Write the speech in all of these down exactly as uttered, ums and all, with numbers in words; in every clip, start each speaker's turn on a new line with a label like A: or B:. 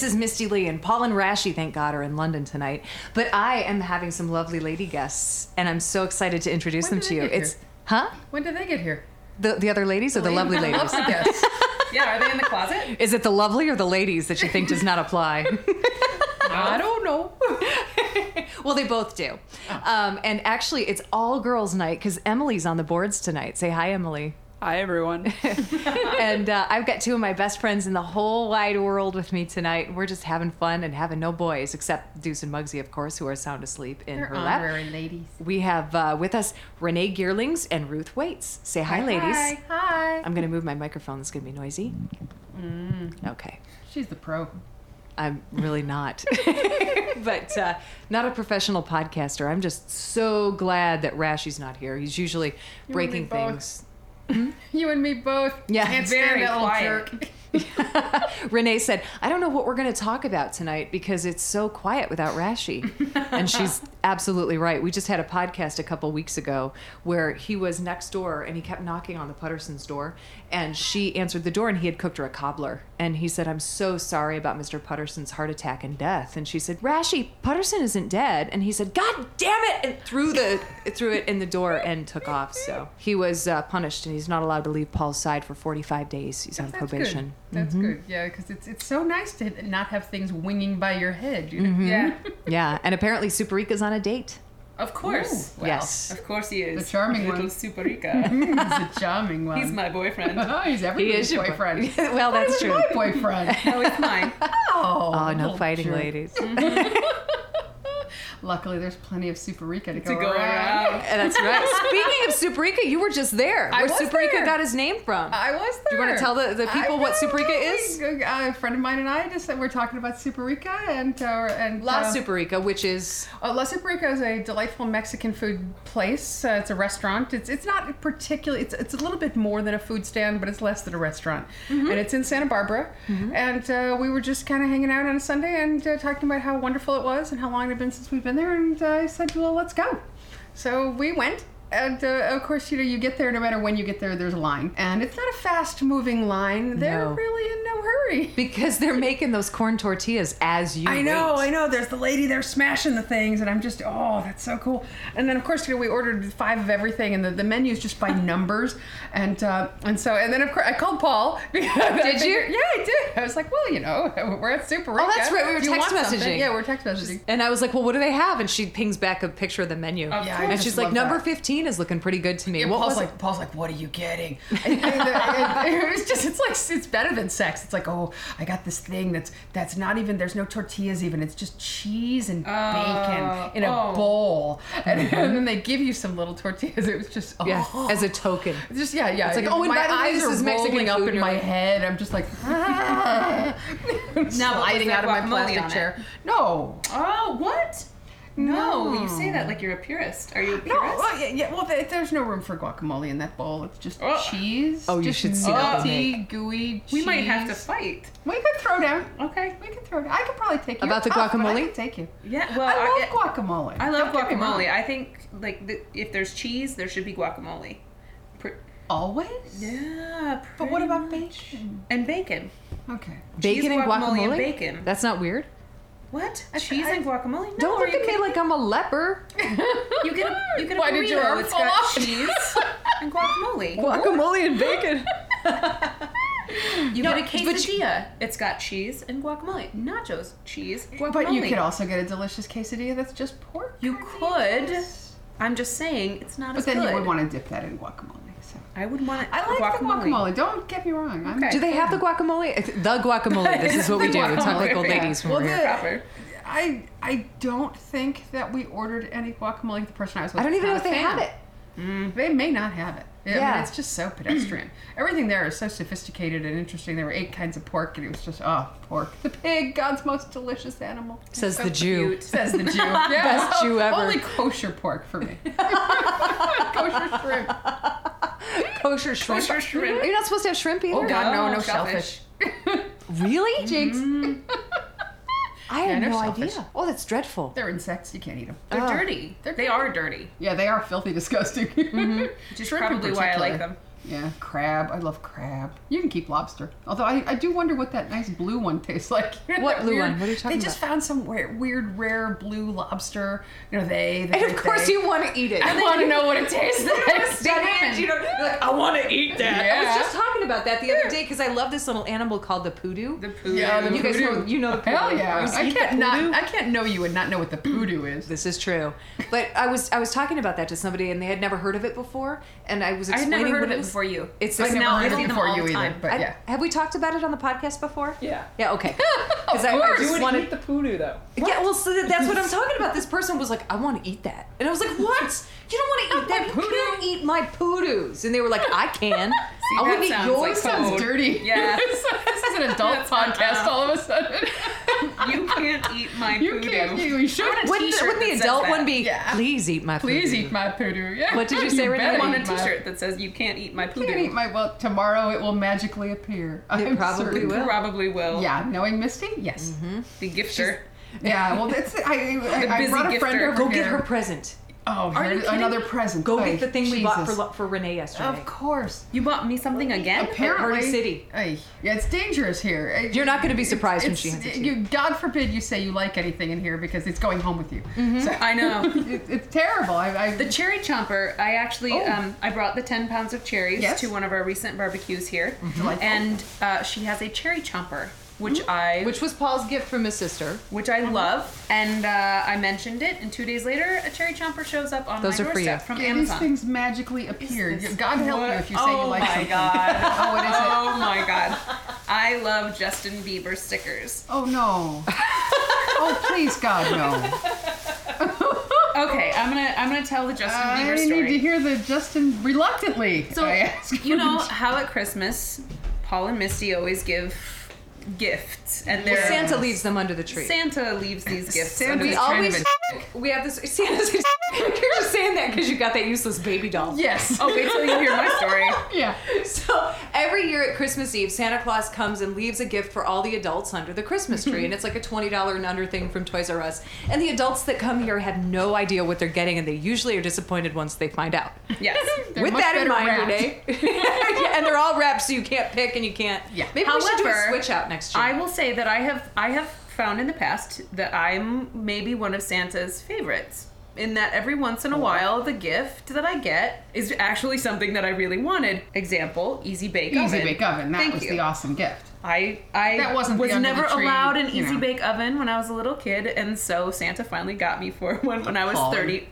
A: is Misty Lee, and Paul and Rashi, thank God, are in London tonight. But I am having some lovely lady guests, and I'm so excited to introduce
B: When
A: them
B: did
A: to
B: they
A: you.
B: get
A: It's
B: here?
A: huh?
B: When did they get here?
A: The the other ladies or the lovely ladies?
B: Yes.
C: Yeah, are they in the closet?
A: Is it the lovely or the ladies that you think does not apply?
B: I don't know.
A: Well, they both do. Um, and actually, it's all girls' night because Emily's on the boards tonight. Say hi, Emily.
C: Hi, everyone.
A: And uh, I've got two of my best friends in the whole wide world with me tonight. We're just having fun and having no boys, except Deuce and Muggsy, of course, who are sound asleep in
B: They're
A: her lap.
B: honorary ladies.
A: We have uh, with us Renee Geerlings and Ruth Waits. Say hi, ladies.
B: Hi. Hi.
A: I'm going to move my microphone. It's going to be noisy.
B: Mm.
A: Okay.
B: She's the pro.
A: I'm really not. But uh, not a professional podcaster. I'm just so glad that Rashi's not here. He's usually
B: You
A: breaking
B: and me both.
A: things.
B: You and me both.
A: Yeah.
B: Can't
C: Very
B: stand that little
C: quiet.
B: jerk.
A: Renee said, I don't know what we're going to talk about tonight because it's so quiet without Rashi. And she's absolutely right. We just had a podcast a couple weeks ago where he was next door and he kept knocking on the Putterson's door. And she answered the door and he had cooked her a cobbler. And he said, I'm so sorry about Mister Putterson's heart attack and death. And she said, Rashi, Putterson isn't dead. And he said, God damn it! And threw, the, threw it in the door and took off. So he was uh, punished and he's not allowed to leave Paul's side for forty-five days. He's on
B: That's
A: probation.
B: Good. That's
A: Mhm.
B: good. Yeah, because it's it's so nice to not have things winging by your head. You know?
A: Mhm.
C: Yeah.
A: Yeah, and apparently Superika's on a date.
C: Of course.
B: Ooh, well,
A: Yes.
C: Of course he is.
B: The charming
C: Little
B: one.
C: Superica.
B: He's a charming one.
C: He's my boyfriend.
B: Oh, he's
A: He
B: everybody's
A: is your
B: boyfriend.
A: boy- well,
B: Why
A: that's
B: was
A: true.
B: My boyfriend.
C: No, it's mine.
B: Oh,
A: Oh, no
B: little
A: fighting,
B: jerk.
A: ladies.
B: Luckily, there's plenty of Superika to go,
C: To go around.
A: And that's right. Speaking of Superika, you were just there.
B: I
A: Where
B: was
A: Superika
B: there.
A: got his name from.
B: I was there.
A: Do you want to tell the, the people
B: I
A: what
B: know,
A: Superika
B: we-
A: is?
B: A friend of mine and I just we're talking about Superika and uh, and
A: La
B: uh,
A: Superika, which is
B: Uh, La Superica is a delightful Mexican food place. Uh, it's a restaurant. It's it's not particularly. It's it's a little bit more than a food stand, but it's less than a restaurant.
A: Mm-hmm.
B: And it's in Santa Barbara. And uh, we were just kind of hanging out on a Sunday and uh, talking about how wonderful it was and how long it had been since we've been there. And uh, I said, well, let's go. So we went. And uh, of course, you know, you get there, no matter when you get there, there's a line. And it's not a fast moving line. They're
A: No.
B: really in no hurry.
A: because they're making those corn tortillas as you
B: I know,
A: wait.
B: I know. There's the lady there smashing the things, and I'm just, oh, that's so cool. And then, of course, you know, we ordered five of everything, and the, the menu's just by numbers. And uh, and so, and then, of course, I called Paul. Did
A: you?
B: Yeah, I did. I was like, well, you know, we're at Super
A: Oh, that's right. We were text messaging.
B: Yeah, we're text messaging.
A: And I was like, well, what do they have? And she pings back a picture of the menu.
C: Of
B: Yeah, I
A: and
B: just
A: she's like,
B: love
A: number
B: that.
A: fifteen is looking pretty good to me.
B: Yeah,
A: what
B: Paul's
A: was
B: like,
A: it?
B: Paul's like, what are you getting? And, and, and, and it was just, it's like, it's better than sex. It's like, oh, I got this thing that's that's not even, there's no tortillas even. It's just cheese and
C: Oh,
B: bacon in a
C: oh.
B: bowl, and, and then they give you some little tortillas. It was just, oh.
A: Yeah, as a token.
B: It's just yeah, yeah.
A: It's like, oh, and
B: my
A: by the way,
B: eyes
A: this
B: are
A: is Mexican
B: rolling up
A: food,
B: in
A: you're
B: my
A: like-
B: head. I'm just like, ah. sliding
C: was
B: out of
C: there
B: my
C: guacamole
B: plastic
C: on it?
B: chair. No,
C: Oh, what? No,
B: No.
C: you say that like you're a purist. Are you a
B: no.
C: purist?
B: Well, yeah, yeah, well, there- there's no room for guacamole in that bowl. It's just
C: Oh.
B: cheese.
A: Oh, you
B: just
A: should see
C: what they
B: melty, gooey cheese.
C: We might have to fight.
B: We could throw down.
C: Okay.
B: We could throw down. I could probably take you.
A: About the
B: Tough, but I
A: guacamole?
B: could take you.
C: Yeah, well,
B: I love
C: I,
B: guacamole.
C: I love
B: Don't get me wrong.
C: guacamole. I think like the, if there's cheese, there should be guacamole. Pr-
B: Always.
C: yeah,
B: But what about
C: pretty much.
B: bacon?
C: And bacon.
B: Okay.
A: Bacon
C: Cheese,
A: and
C: guacamole,
A: guacamole?
C: and bacon.
A: That's not weird.
C: What?
B: I-
C: Cheese
B: I-
C: and guacamole? No,
A: Don't
C: are
A: look
C: you
A: at me
C: kidding?
A: like I'm a leper.
C: You get a you get a
B: Why did your
C: burrito.
B: arm
C: It's
B: fall
C: got
B: off?
C: cheese and guacamole.
A: Guacamole and bacon.
C: You
A: No,
C: get a
A: but
C: quesadilla. It's got cheese and guacamole. Nachos, cheese, guacamole.
B: But you could also get a delicious quesadilla that's just pork.
C: You could. I'm just saying it's not
B: But
C: as
B: then
C: good.
B: you would want to dip that in guacamole. So.
C: I would want it.
B: I like
C: guacamole.
B: the guacamole. Don't get me wrong. I'm
C: Okay.
A: Do they have the guacamole? The guacamole. This is what we do. We talk like old
C: Yeah.
A: ladies when
B: Well,
A: we're
B: the-
A: here.
C: Proper.
B: I I don't think that we ordered any guacamole. The person I was with
A: I don't
B: was
A: even know
B: not
A: if
B: a
A: they
B: fan.
A: have it.
B: Mm, they may not have it. I mean,
A: Yeah.
B: it's just so pedestrian. Everything there is so sophisticated and interesting. There were eight kinds of pork, and it was just oh, pork. The pig, God's most delicious animal.
A: Says
B: So
A: the Jew.
C: cute.
B: Says the Jew. Yeah.
A: Best Jew ever.
B: Only kosher pork for me. Kosher shrimp.
A: Kosher shrimp.
C: Kosher shrimp.
A: Are you not supposed to have shrimp either?
B: Oh God, no,
C: No,
B: no
C: shellfish.
B: shellfish.
A: Really?
B: Jinx.
A: I had
B: Yeah,
A: no
B: no shellfish.
A: idea. Oh, that's dreadful.
B: They're insects. You can't eat them.
C: They're
A: Oh.
C: dirty.
B: They're
C: they
B: dirty.
C: are dirty.
B: Yeah, they are filthy disgusting.
C: Which is
B: Shrimp in
C: probably why I like
B: particular.
C: them.
B: Yeah, crab. I love crab. You can keep lobster. Although I, I do wonder what that nice blue one tastes like.
A: What
B: That
A: blue
B: weird-
A: one? What are you talking
B: They just
A: about?
B: found some weird, weird, rare blue lobster. You know, they. The
A: And of
B: great
A: course
B: they.
A: you want to eat it.
B: I want to know what it tastes like.
A: Stand, you know, you're like, I want to eat that. I
B: Yeah.
A: was just talking about that the other day because I love this little animal called the poodoo.
C: The poo.
B: Yeah, the
A: You guys
B: poodoo.
A: know- you know the poodoo.
B: Hell yeah!
A: You
B: I
A: eat the
B: can't not.
A: poodoo?
B: I can't know you and not know what the poodoo is.
A: This is true, but I was I was talking about that to somebody and they had never heard of it before, and I was
C: I had
A: explaining
C: never heard
A: what
C: of it
A: was.
C: before you.
A: It's
B: I
A: this
B: never
C: now
B: heard
C: I
B: of
C: see
B: it
C: them
B: before
C: all
B: you
C: the
B: either.
C: time.
B: But
A: I-
B: yeah.
A: Have we talked about it on the podcast before?
D: Yeah.
A: Yeah. Okay.
B: Of
A: Because I, I
B: course.
A: just
D: You
A: wanted.
D: would eat the poodoo though.
A: Yeah, well, so that's what I'm talking about. This person was like, I want to eat that. And I was like, what? You don't want to eat that? You
B: poodoo?
A: can't eat my poodoos. And they were like, I can. I
C: that
A: wouldn't eat
C: sounds
A: yours.
C: like
B: Sounds
C: code.
B: dirty.
C: Yeah.
B: this is an adult podcast all of a sudden.
C: You can't eat my
B: You
C: poodoo.
B: can't. You, you should.
C: I want a
A: Wouldn't,
C: t-shirt
A: wouldn't the
C: that says
A: adult
C: that.
A: one be,
B: Yeah.
A: please eat my
B: Please
A: poodoo?
B: eat my poodoo. Yeah.
A: What did you say, Renee?
C: I
B: better
C: want a
B: eat my-
C: t-shirt that says you can't eat my poodoo.
B: Can't eat my. Well, tomorrow it will magically appear.
A: It
B: I'm
A: probably
B: certain.
A: will.
C: Probably will.
B: Yeah, knowing Misty, yes.
C: The gifter.
B: Yeah, well, that's I. I, I
C: busy
B: brought a friend
C: gifter.
B: over
A: Go
B: here.
A: get her present.
B: Oh,
C: Are
B: here-
C: you kidding
B: another
C: me?
B: present.
A: Go
B: Ay,
A: get the thing we bought
B: Jesus.
A: for for Renee yesterday.
B: Of course.
C: You bought me something again?
B: Apparently,
A: Party City.
B: Ay, yeah, it's dangerous here. It-
A: You're not gonna be surprised when
B: it's-
A: she hands it to
B: you. God forbid you say you like anything in here because it's going home with you. So,
C: I know.
B: it, it's terrible. I, I
C: The cherry chomper, I actually,
B: Oh.
C: um, I brought the ten pounds of cherries
B: Yes.
C: to one of our recent barbecues here.
B: Delightful.
C: And uh, she has a cherry chomper, which I
A: Which was Paul's gift from his sister.
C: which I love. And uh, I mentioned it, and two days later, a cherry chomper shows up on
A: Those
C: my
A: are for
C: doorstep
A: you.
C: from
B: Yeah, these
C: Amazon.
B: things magically appear.
C: this-
B: God help you
C: What?
B: if you say
C: oh
B: you like
C: my
B: something.
C: God.
B: Oh, what is it?
C: Oh my god. I love Justin Bieber stickers.
B: Oh no. Oh please, God, no.
C: Okay, I'm gonna I'm gonna tell the Justin
B: I
C: Bieber
B: need
C: story.
B: to hear the Justin reluctantly.
C: So,
B: I ask.
C: you know how at Christmas, Paul and Misty always give gifts, and
A: Well,
C: they're
A: Santa leaves them under the tree.
C: Santa leaves these gifts.
B: Santa's
C: under
A: we
C: the
B: kind
A: always
B: of
A: we have this Santa's. You're just saying that because you got that useless baby doll.
B: Yes.
C: Oh, wait till you hear my story.
B: Yeah.
A: So every year at Christmas Eve, Santa Claus comes and leaves a gift for all the adults under the Christmas tree, and it's like a twenty dollars and under thing from Toys R Us. And the adults that come here have no idea what they're getting, and they usually are disappointed once they find out.
C: Yes.
B: They're
A: With
B: much
A: that in
B: better
A: mind,
B: wrapped.
A: Renee, yeah, and they're all wrapped, so you can't pick and you can't.
B: Yeah.
A: Maybe we should do a
C: However,
A: switch out next year.
C: I will say that I have I have found in the past that I'm maybe one of Santa's favorites. In that every once in a while, the gift that I get is actually something that I really wanted. Example, Easy Bake Oven.
B: Easy Bake Oven. That
C: Thank
B: was
C: you.
B: the awesome gift.
C: I I
B: That wasn't the
C: was
B: under the
C: never
B: tree,
C: allowed an
B: you
C: Easy
B: know.
C: Bake Oven when I was a little kid, and so Santa finally got me for one when I was
B: Appalling.
C: thirty.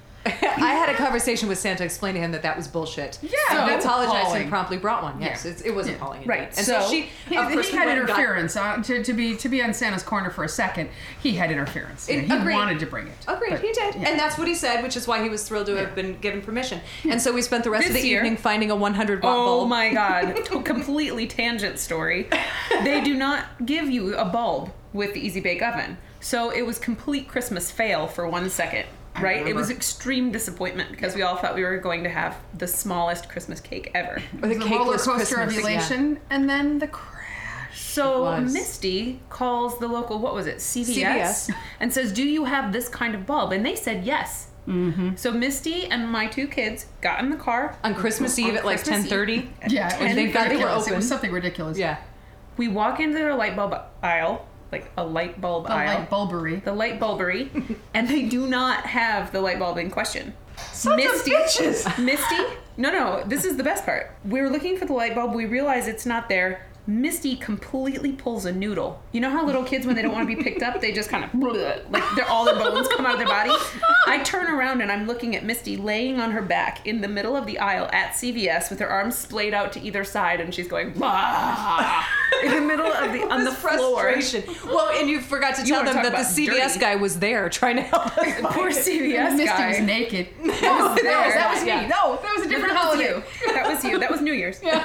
A: I had a conversation with Santa, explained to him that that was bullshit.
B: Yeah,
A: so I
B: that's
A: apologized
B: appalling.
A: and promptly brought one. Yes,
B: Yeah.
A: it's, it was
B: Yeah.
A: appalling.
C: Right,
A: indeed. And so,
C: so
A: she,
B: He,
A: of course,
B: he
A: we
B: had
A: went and got-
B: interference uh, to, to be to be on Santa's corner for a second. He had interference.
A: It-
B: he
A: agreed.
B: wanted to bring it.
A: Agreed,
B: But-
A: he did.
B: yeah.
A: And that's what he said, which is why he was thrilled to have
B: Yeah.
A: been given permission. And so we spent the rest of
C: This
A: the
C: year-
A: evening finding a one hundred watt
C: Oh
A: bulb.
C: my god. To- completely tangent story. They do not give you a bulb with the Easy Bake Oven. So it was complete Christmas fail for one second.
B: I
C: Right? It
B: remember.
C: was extreme disappointment because we all thought we were going to have the smallest Christmas cake ever.
A: Or the
B: the roller
A: cakeless
B: coaster
A: Christmas,
B: of
A: yeah.
B: elation, and then the crash.
C: So
A: It was.
C: Misty calls the local, what was it, C V S,
A: C V S.
C: and says, "Do you have this kind of bulb?" And they said yes. Mm-hmm. So Misty and my two kids got in the car
A: On Christmas Eve
C: On
A: at like
C: Christmas
A: ten thirty.
C: Eve.
B: Yeah, it was
A: And thank God they were
B: ridiculous. It
A: open.
B: was something ridiculous.
A: Yeah.
C: We walk into their light bulb aisle, like a light bulb
B: The
C: aisle.
B: light bulbery.
C: the light bulbery, and they do not have the light bulb in question.
B: Sons of bitches!
C: Misty, no, no, this is the best part. We were looking for the light bulb. We realize it's not there. Misty completely pulls a noodle. You know how little kids, when they don't want to be picked up, they just kind of, like, they're, all their bones come out of their body? I turn around and I'm looking at Misty laying on her back in the middle of the aisle at C V S with her arms splayed out to either side, and she's going, bah, in the middle of the, on the
A: This
C: floor.
A: frustration. Well, and you forgot to
C: You
A: tell
C: wanna
A: them
C: talk
A: that the
C: about
A: C V S
C: dirty.
A: guy was there trying to help us.
C: Poor C V S
B: Misty
C: guy.
B: was naked.
C: was
B: that, was,
C: there.
B: that was me.
A: Yeah.
B: No, that was a different
C: That was
B: holiday.
C: you. That was you. That was New Year's.
B: Yeah.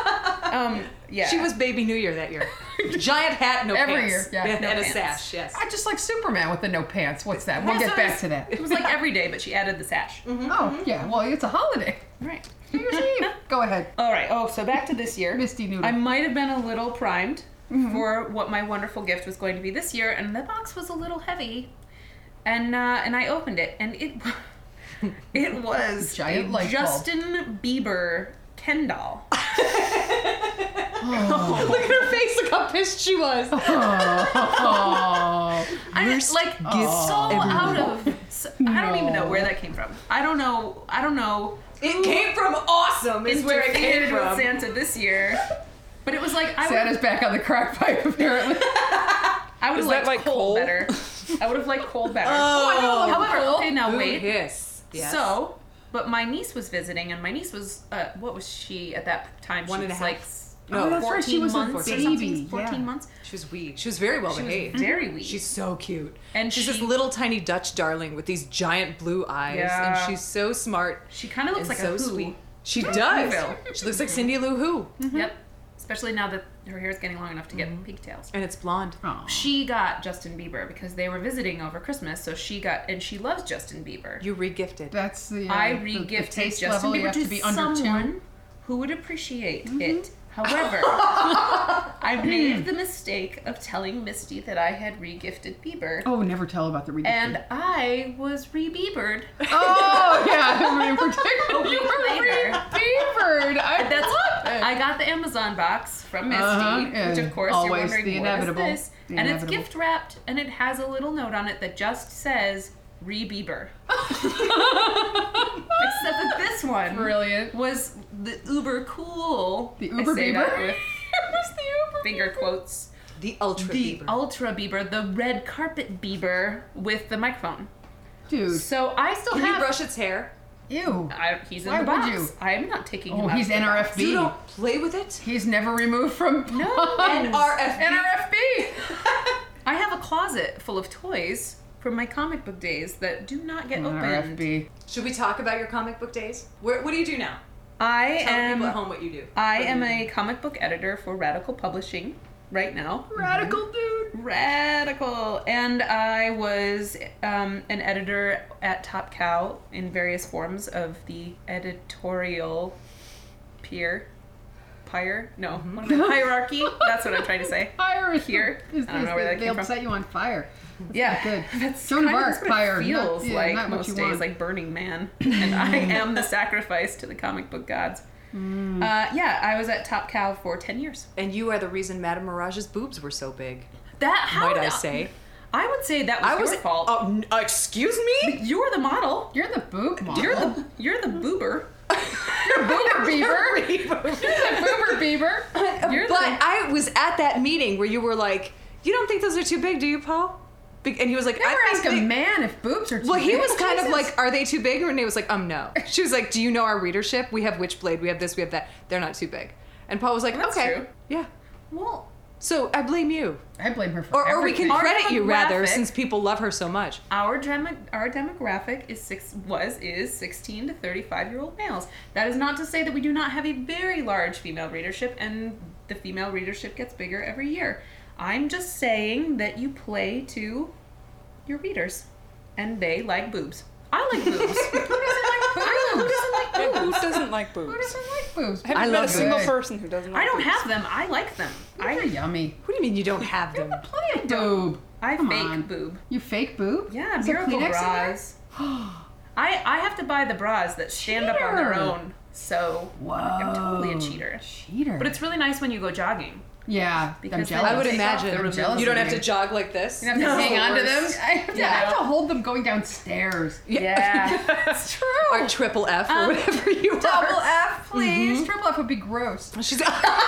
C: Um, yeah.
A: She was Baby New Year that year. Giant hat, no
B: Every
A: pants.
B: year, yeah.
A: And,
C: No
A: and a
C: pants.
A: sash, yes.
B: I just like Superman with the no pants. What's that? We'll
C: Yeah,
B: get
C: so
B: back
C: it's-
B: to that.
C: It was like every day, but she added the sash.
B: Oh, yeah. Well, it's a holiday.
C: Right.
B: New Year's Eve. Go ahead.
C: All right. Oh, so back to this year.
B: Misty Noodle.
C: I might have been a little primed for what my wonderful gift was going to be this year, and the box was a little heavy, and uh, and I opened it, and it it was
B: Giant
C: a
B: light bulb.
C: Justin Bieber Ken doll.
A: Look at her face. Look how pissed she was.
B: Oh.
C: I
A: Worst
C: like
A: gift
C: so
A: ever.
C: out of. So, I don't even know where that came from. I don't know. I don't know.
A: It came from awesome. Is where it came
C: Interfered with
A: from.
C: Santa this year, but it was like I
B: Santa's
C: would.
B: back on the crack pipe, apparently.
C: I would
D: Is
C: have
D: that
C: liked
D: like
C: coal
D: coal?
C: better. I would have liked coal better.
A: Oh,
C: However, okay, now
A: Ooh,
C: wait.
A: Yes. Yes.
C: So, but my niece was visiting, and my niece was, uh, what was she at that time?
A: One
C: she
A: and a
C: was
A: half.
C: like
A: No,
B: Oh, that's right, she
C: fourteen
B: was a
C: months or
B: baby,
C: something. fourteen
B: yeah.
C: months.
A: she was wee. She was very well
C: She was
A: behaved.
C: very wee.
A: She's so cute.
C: And
A: she's
C: she-
A: this little tiny Dutch darling with these giant blue eyes,
C: Yeah.
A: and she's so smart
C: She kind of looks
A: and
C: like
A: so
C: a who.
A: sweet. She does.
C: Whoville.
A: She looks like Cindy Lou Who,
C: Yep. Especially now that her hair is getting long enough to get pigtails.
A: and it's blonde.
B: Aw.
C: She got Justin Bieber because they were visiting over Christmas, so she got, and she loves Justin Bieber.
A: You regifted.
B: That's the, uh,
C: I
B: the- the
C: re-gifted
B: taste
C: Justin
B: level.
C: Bieber
B: You have
C: to
B: to be under
C: someone
B: two.
C: who would appreciate it. However, I made the mistake of telling Misty that I had re-gifted Bieber,
B: Oh, never tell about the re
C: and I was re-Biebered.
B: Oh, yeah. I mean, particularly,
C: A
B: you
C: week
B: were
C: later.
B: re-beavered. I
C: That's
B: love it.
C: I got the Amazon box from Misty,
B: Uh-huh,
C: which
B: and
C: of course
B: always
C: you're wondering
B: the
C: what is
B: inevitable.
C: this,
B: The
C: and
B: inevitable.
C: it's gift wrapped, and it has a little note on it that just says re-Bieber. Except that this one
B: Brilliant.
C: was the uber cool.
B: The
C: I
B: Uber
C: say
B: Bieber?
C: that with
B: Who's the Uber
C: finger quotes.
A: The Ultra
C: The
A: Bieber.
C: Ultra Bieber, the red carpet Bieber with the microphone.
B: Dude.
C: So I still
A: Can
C: have.
A: you brush its hair?
B: Ew.
C: I, he's in
B: Why
C: the box.
B: would you?
C: I'm not taking him
B: Oh,
C: out
B: he's
C: of the
B: N R F
C: box.
B: B.
A: You don't play with it?
B: He's never removed from
C: No.
A: N R F B.
B: N R F B.
C: I have a closet full of toys from my comic book days that do not get
B: N R F
C: opened.
B: B.
A: Should we talk about your comic book days? Where, what do you do now?
C: I
A: Tell
C: am
A: people at home what you do.
C: I
A: What do
C: am
A: you do?
C: a comic book editor for Radical Publishing right now.
B: Radical dude.
C: Radical. And I was um, an editor at Top Cow in various forms of the editorial peer. Pyre? No.
A: Mm-hmm.
C: What is it? Hierarchy? That's what I'm trying to say.
B: Fire is
C: Here.
B: Is,
C: I don't
B: is
C: know where
B: the-
C: that came
B: they'll
C: from.
B: set you on fire.
C: Yeah,
B: good.
C: That's
B: Joan of
C: kind of
B: Arc,
C: that's what
B: fire,
C: it feels
B: not- yeah,
C: like
B: not what
C: most
B: you
C: days,
B: want.
C: like Burning Man, and I am the sacrifice to the comic book gods.
B: Mm.
C: Uh, yeah, I was at Top Cow for ten years.
A: And you are the reason Madame Mirage's boobs were so big.
C: That how
A: Might I
C: no-
A: say?
C: I would say that was,
A: I was
C: your fault.
A: Oh, n- uh, excuse me?
C: You're the model.
B: You're the boob model.
C: You're the you're the boober.
B: You're Boober Bieber. You're Boober Bieber.
C: You're
A: But
C: the
A: I was at that meeting where you were like, "You don't think those are too big, do you, Paul?" Be- And he was like,
B: Never
A: "I
B: ask
A: think
B: a
A: they-"
B: man if boobs are too
A: Well, he
B: big.
A: was kind of
B: Jesus.
A: like, "Are they too big?" And Renee was like, "Um, no." She was like, "Do you know our readership? We have Witchblade, we have this, we have that. They're not too big." And Paul was like,
C: That's
A: "Okay,
C: true.
A: yeah."
C: well.
A: So I blame you,
B: I blame her for
A: or, or we can
B: everything.
C: Our
A: credit you rather,
C: demographic-
A: since people love her so much.
C: Our demo, our demographic is six was is sixteen to thirty-five year old males. That is not to say that we do not have a very large female readership, and the female readership gets bigger every year. I'm just saying that you play to your readers, and they like boobs. I like boobs. Who doesn't like boobs? Who doesn't like
D: Yeah, who
C: boobs?
D: doesn't like
B: Who
D: boobs?
B: doesn't like boobs?
D: I haven't
A: I
D: met
A: love
D: a single
B: good.
D: person who doesn't like
C: I don't
D: boobs.
C: have them. I like them.
B: They're
C: I
B: yummy.
A: What do you mean you don't have them?
B: Plenty of boob.
C: I
B: Come
C: fake
B: on.
C: boob.
B: You fake boob?
C: Yeah,
B: Is there
C: miracle
B: Kleenex in there?
C: bras. I I have to buy the bras that stand up on their
B: Cheater.
C: own. So
B: Whoa.
C: I'm totally a cheater.
B: Cheater.
C: But it's really nice when you go jogging.
B: yeah,
C: Because
B: I'm
C: then
B: jealous.
A: I would
C: Take off
A: imagine
C: the
B: jealous
A: you don't
B: of
A: have
B: you.
A: to jog like this.
B: You have to
C: No.
B: hang on to them.
A: Worst.
B: I have, to,
C: Yeah.
B: I have to hold them going downstairs.
C: Yeah.
B: It's true.
A: Or triple F or
C: Um,
A: whatever you are.
B: Double F, please. Triple F would be gross.
A: She's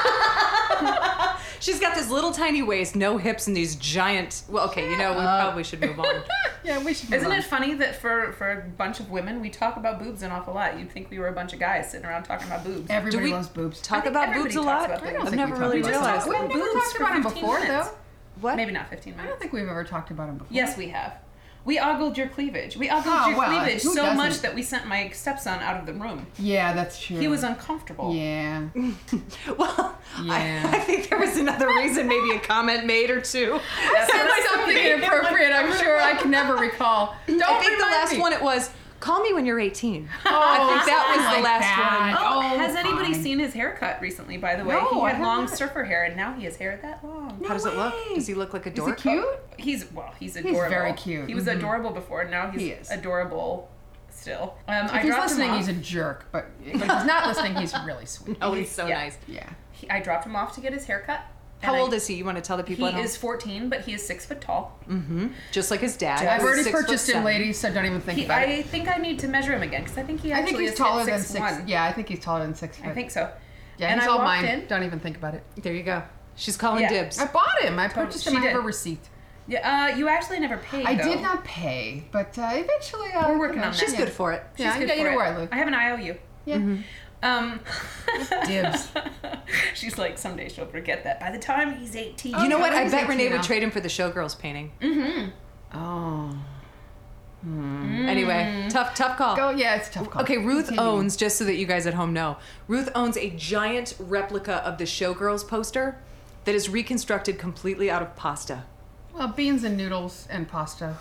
A: she's got this little tiny waist, no hips, and these giant. Well, okay, you know we
B: Uh,
A: probably should move on.
B: Yeah, we should. Move
C: Isn't
B: on.
C: it funny that for, for a bunch of women, we talk about boobs an awful lot? You'd think we were a bunch of guys sitting around talking about boobs.
B: Everybody
A: we-
B: loves boobs.
A: Talk
C: I think
A: about
C: everybody
A: boobs a
C: talks
A: lot.
C: about boobs.
B: I don't
A: I've
B: think
A: never
B: we
A: really
B: talk about
A: realized.
B: boobs.
A: that.
B: We've never
C: Boobs
B: talked
C: for
B: about 'em
C: fifteen
B: before,
C: minutes.
B: though.
A: What?
C: Maybe not fifteen
B: I
C: minutes.
B: don't think we've ever talked about them before.
C: Yes, we have. We ogled your cleavage. We ogled
B: Oh,
C: your
B: well,
C: cleavage
B: who
C: so
B: doesn't?
C: much that we sent my stepson out of the room.
B: Yeah, that's true.
C: He was uncomfortable.
B: Yeah.
A: Well,
B: Yeah.
A: I, I think there was another reason, maybe a comment made or two.
C: That's
B: Said
C: what-
B: something inappropriate. I'm sure I can never recall. Don't
A: I think the
B: remind
A: last
B: me.
A: one it was, call me when you're eighteen.
B: Oh,
A: I think that was
B: something
A: the
B: like
A: last
B: that.
A: one.
C: Oh,
B: Oh,
C: has anybody
B: fine.
C: seen his haircut recently, by the way?
B: No,
C: he
B: I
C: had
B: have
C: long
B: not.
C: surfer hair, and now he has hair that long.
A: How does it look?
B: way.
A: Does he look like a
B: Is
A: dork?
B: it cute?
C: He's, well, he's adorable.
B: very cute.
C: He was
B: Mhm.
C: adorable before, and now he's
B: He is.
C: adorable still. Um,
B: If
C: I
B: he's
C: dropped him
B: listening,
C: off.
B: he's a jerk, but, but if he's not listening, he's really sweet.
A: Oh, he's so
C: Yeah.
A: nice.
B: Yeah.
C: He, I dropped him off to get his haircut.
A: How
C: and
A: old
C: I,
A: is he? You want to tell the people
C: He
A: at home?
C: is fourteen, but he is six foot tall.
A: Mm-hmm. Just like his dad.
B: I've
A: who's
B: already
A: six foot
B: purchased him,
A: seven.
B: ladies, so don't even think
C: He,
B: about
C: I
B: it.
C: think I need to measure him again because I think he
B: I
C: actually
B: think he's
C: is
B: taller
C: hit
B: than
C: six
B: six.
C: one.
B: Yeah, I think he's taller than six foot.
C: I think so.
B: Yeah,
C: and
B: he's
C: I
B: all
C: walked
B: mine.
C: in.
B: Don't even think about it.
A: There you go. She's calling
C: Yeah.
A: dibs.
B: I bought him. I purchased
C: she
B: him. I have
C: did.
B: a receipt.
C: Yeah, uh, you actually never paid.
B: I
C: though.
B: did not pay, but uh, eventually I'll.
C: We're working
B: you know,
C: on that.
A: She's
B: yeah.
A: good for it.
B: Yeah,
C: She's good
B: yeah, you
C: for
B: know
C: it.
B: where I live.
C: I have an I O U.
B: Yeah.
C: Um,
B: Dibs.
C: She's like, someday she'll forget that. By the time he's eighteen.
A: You know
B: yeah,
A: what? I
B: he's
A: bet
B: eighteen
A: Renee
B: now.
A: would trade him for the Showgirls painting.
B: Oh.
A: Anyway, tough, tough call.
B: Go. Yeah, it's a tough call.
A: Okay, Ruth
B: Continue.
A: owns, just so that you guys at home know, Ruth owns a giant replica of the Showgirls poster that is reconstructed completely out of pasta.
B: Well, beans and noodles and pasta.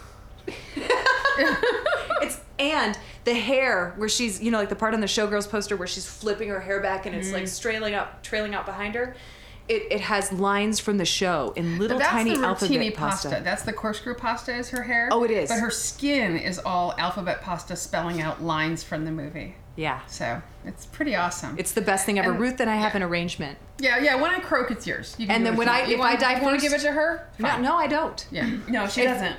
A: It's and the hair where she's, you know, like the part on the Showgirls poster where she's flipping her hair back and it's like trailing out, trailing out behind her. It it has lines from the show in little
B: But that's
A: tiny
B: the
A: alphabet
B: rotini
A: pasta.
B: pasta. That's the corkscrew pasta is her hair.
A: Oh, it is.
B: But her skin is all alphabet pasta spelling out lines from the movie.
A: Yeah,
B: So it's pretty awesome.
A: it's the best thing ever.
B: And-
A: Ruth and I have
B: yeah.
A: an arrangement.
B: yeah, yeah. When I croak, it's yours. You can
A: And
B: do
A: then
B: what
A: when
B: you
A: I-
B: want. You
A: if
B: want-
A: I die
B: you want to give it
A: first-
B: to her?
A: No,
B: Fine.
A: no, I don't.
B: Yeah.
C: No, she doesn't.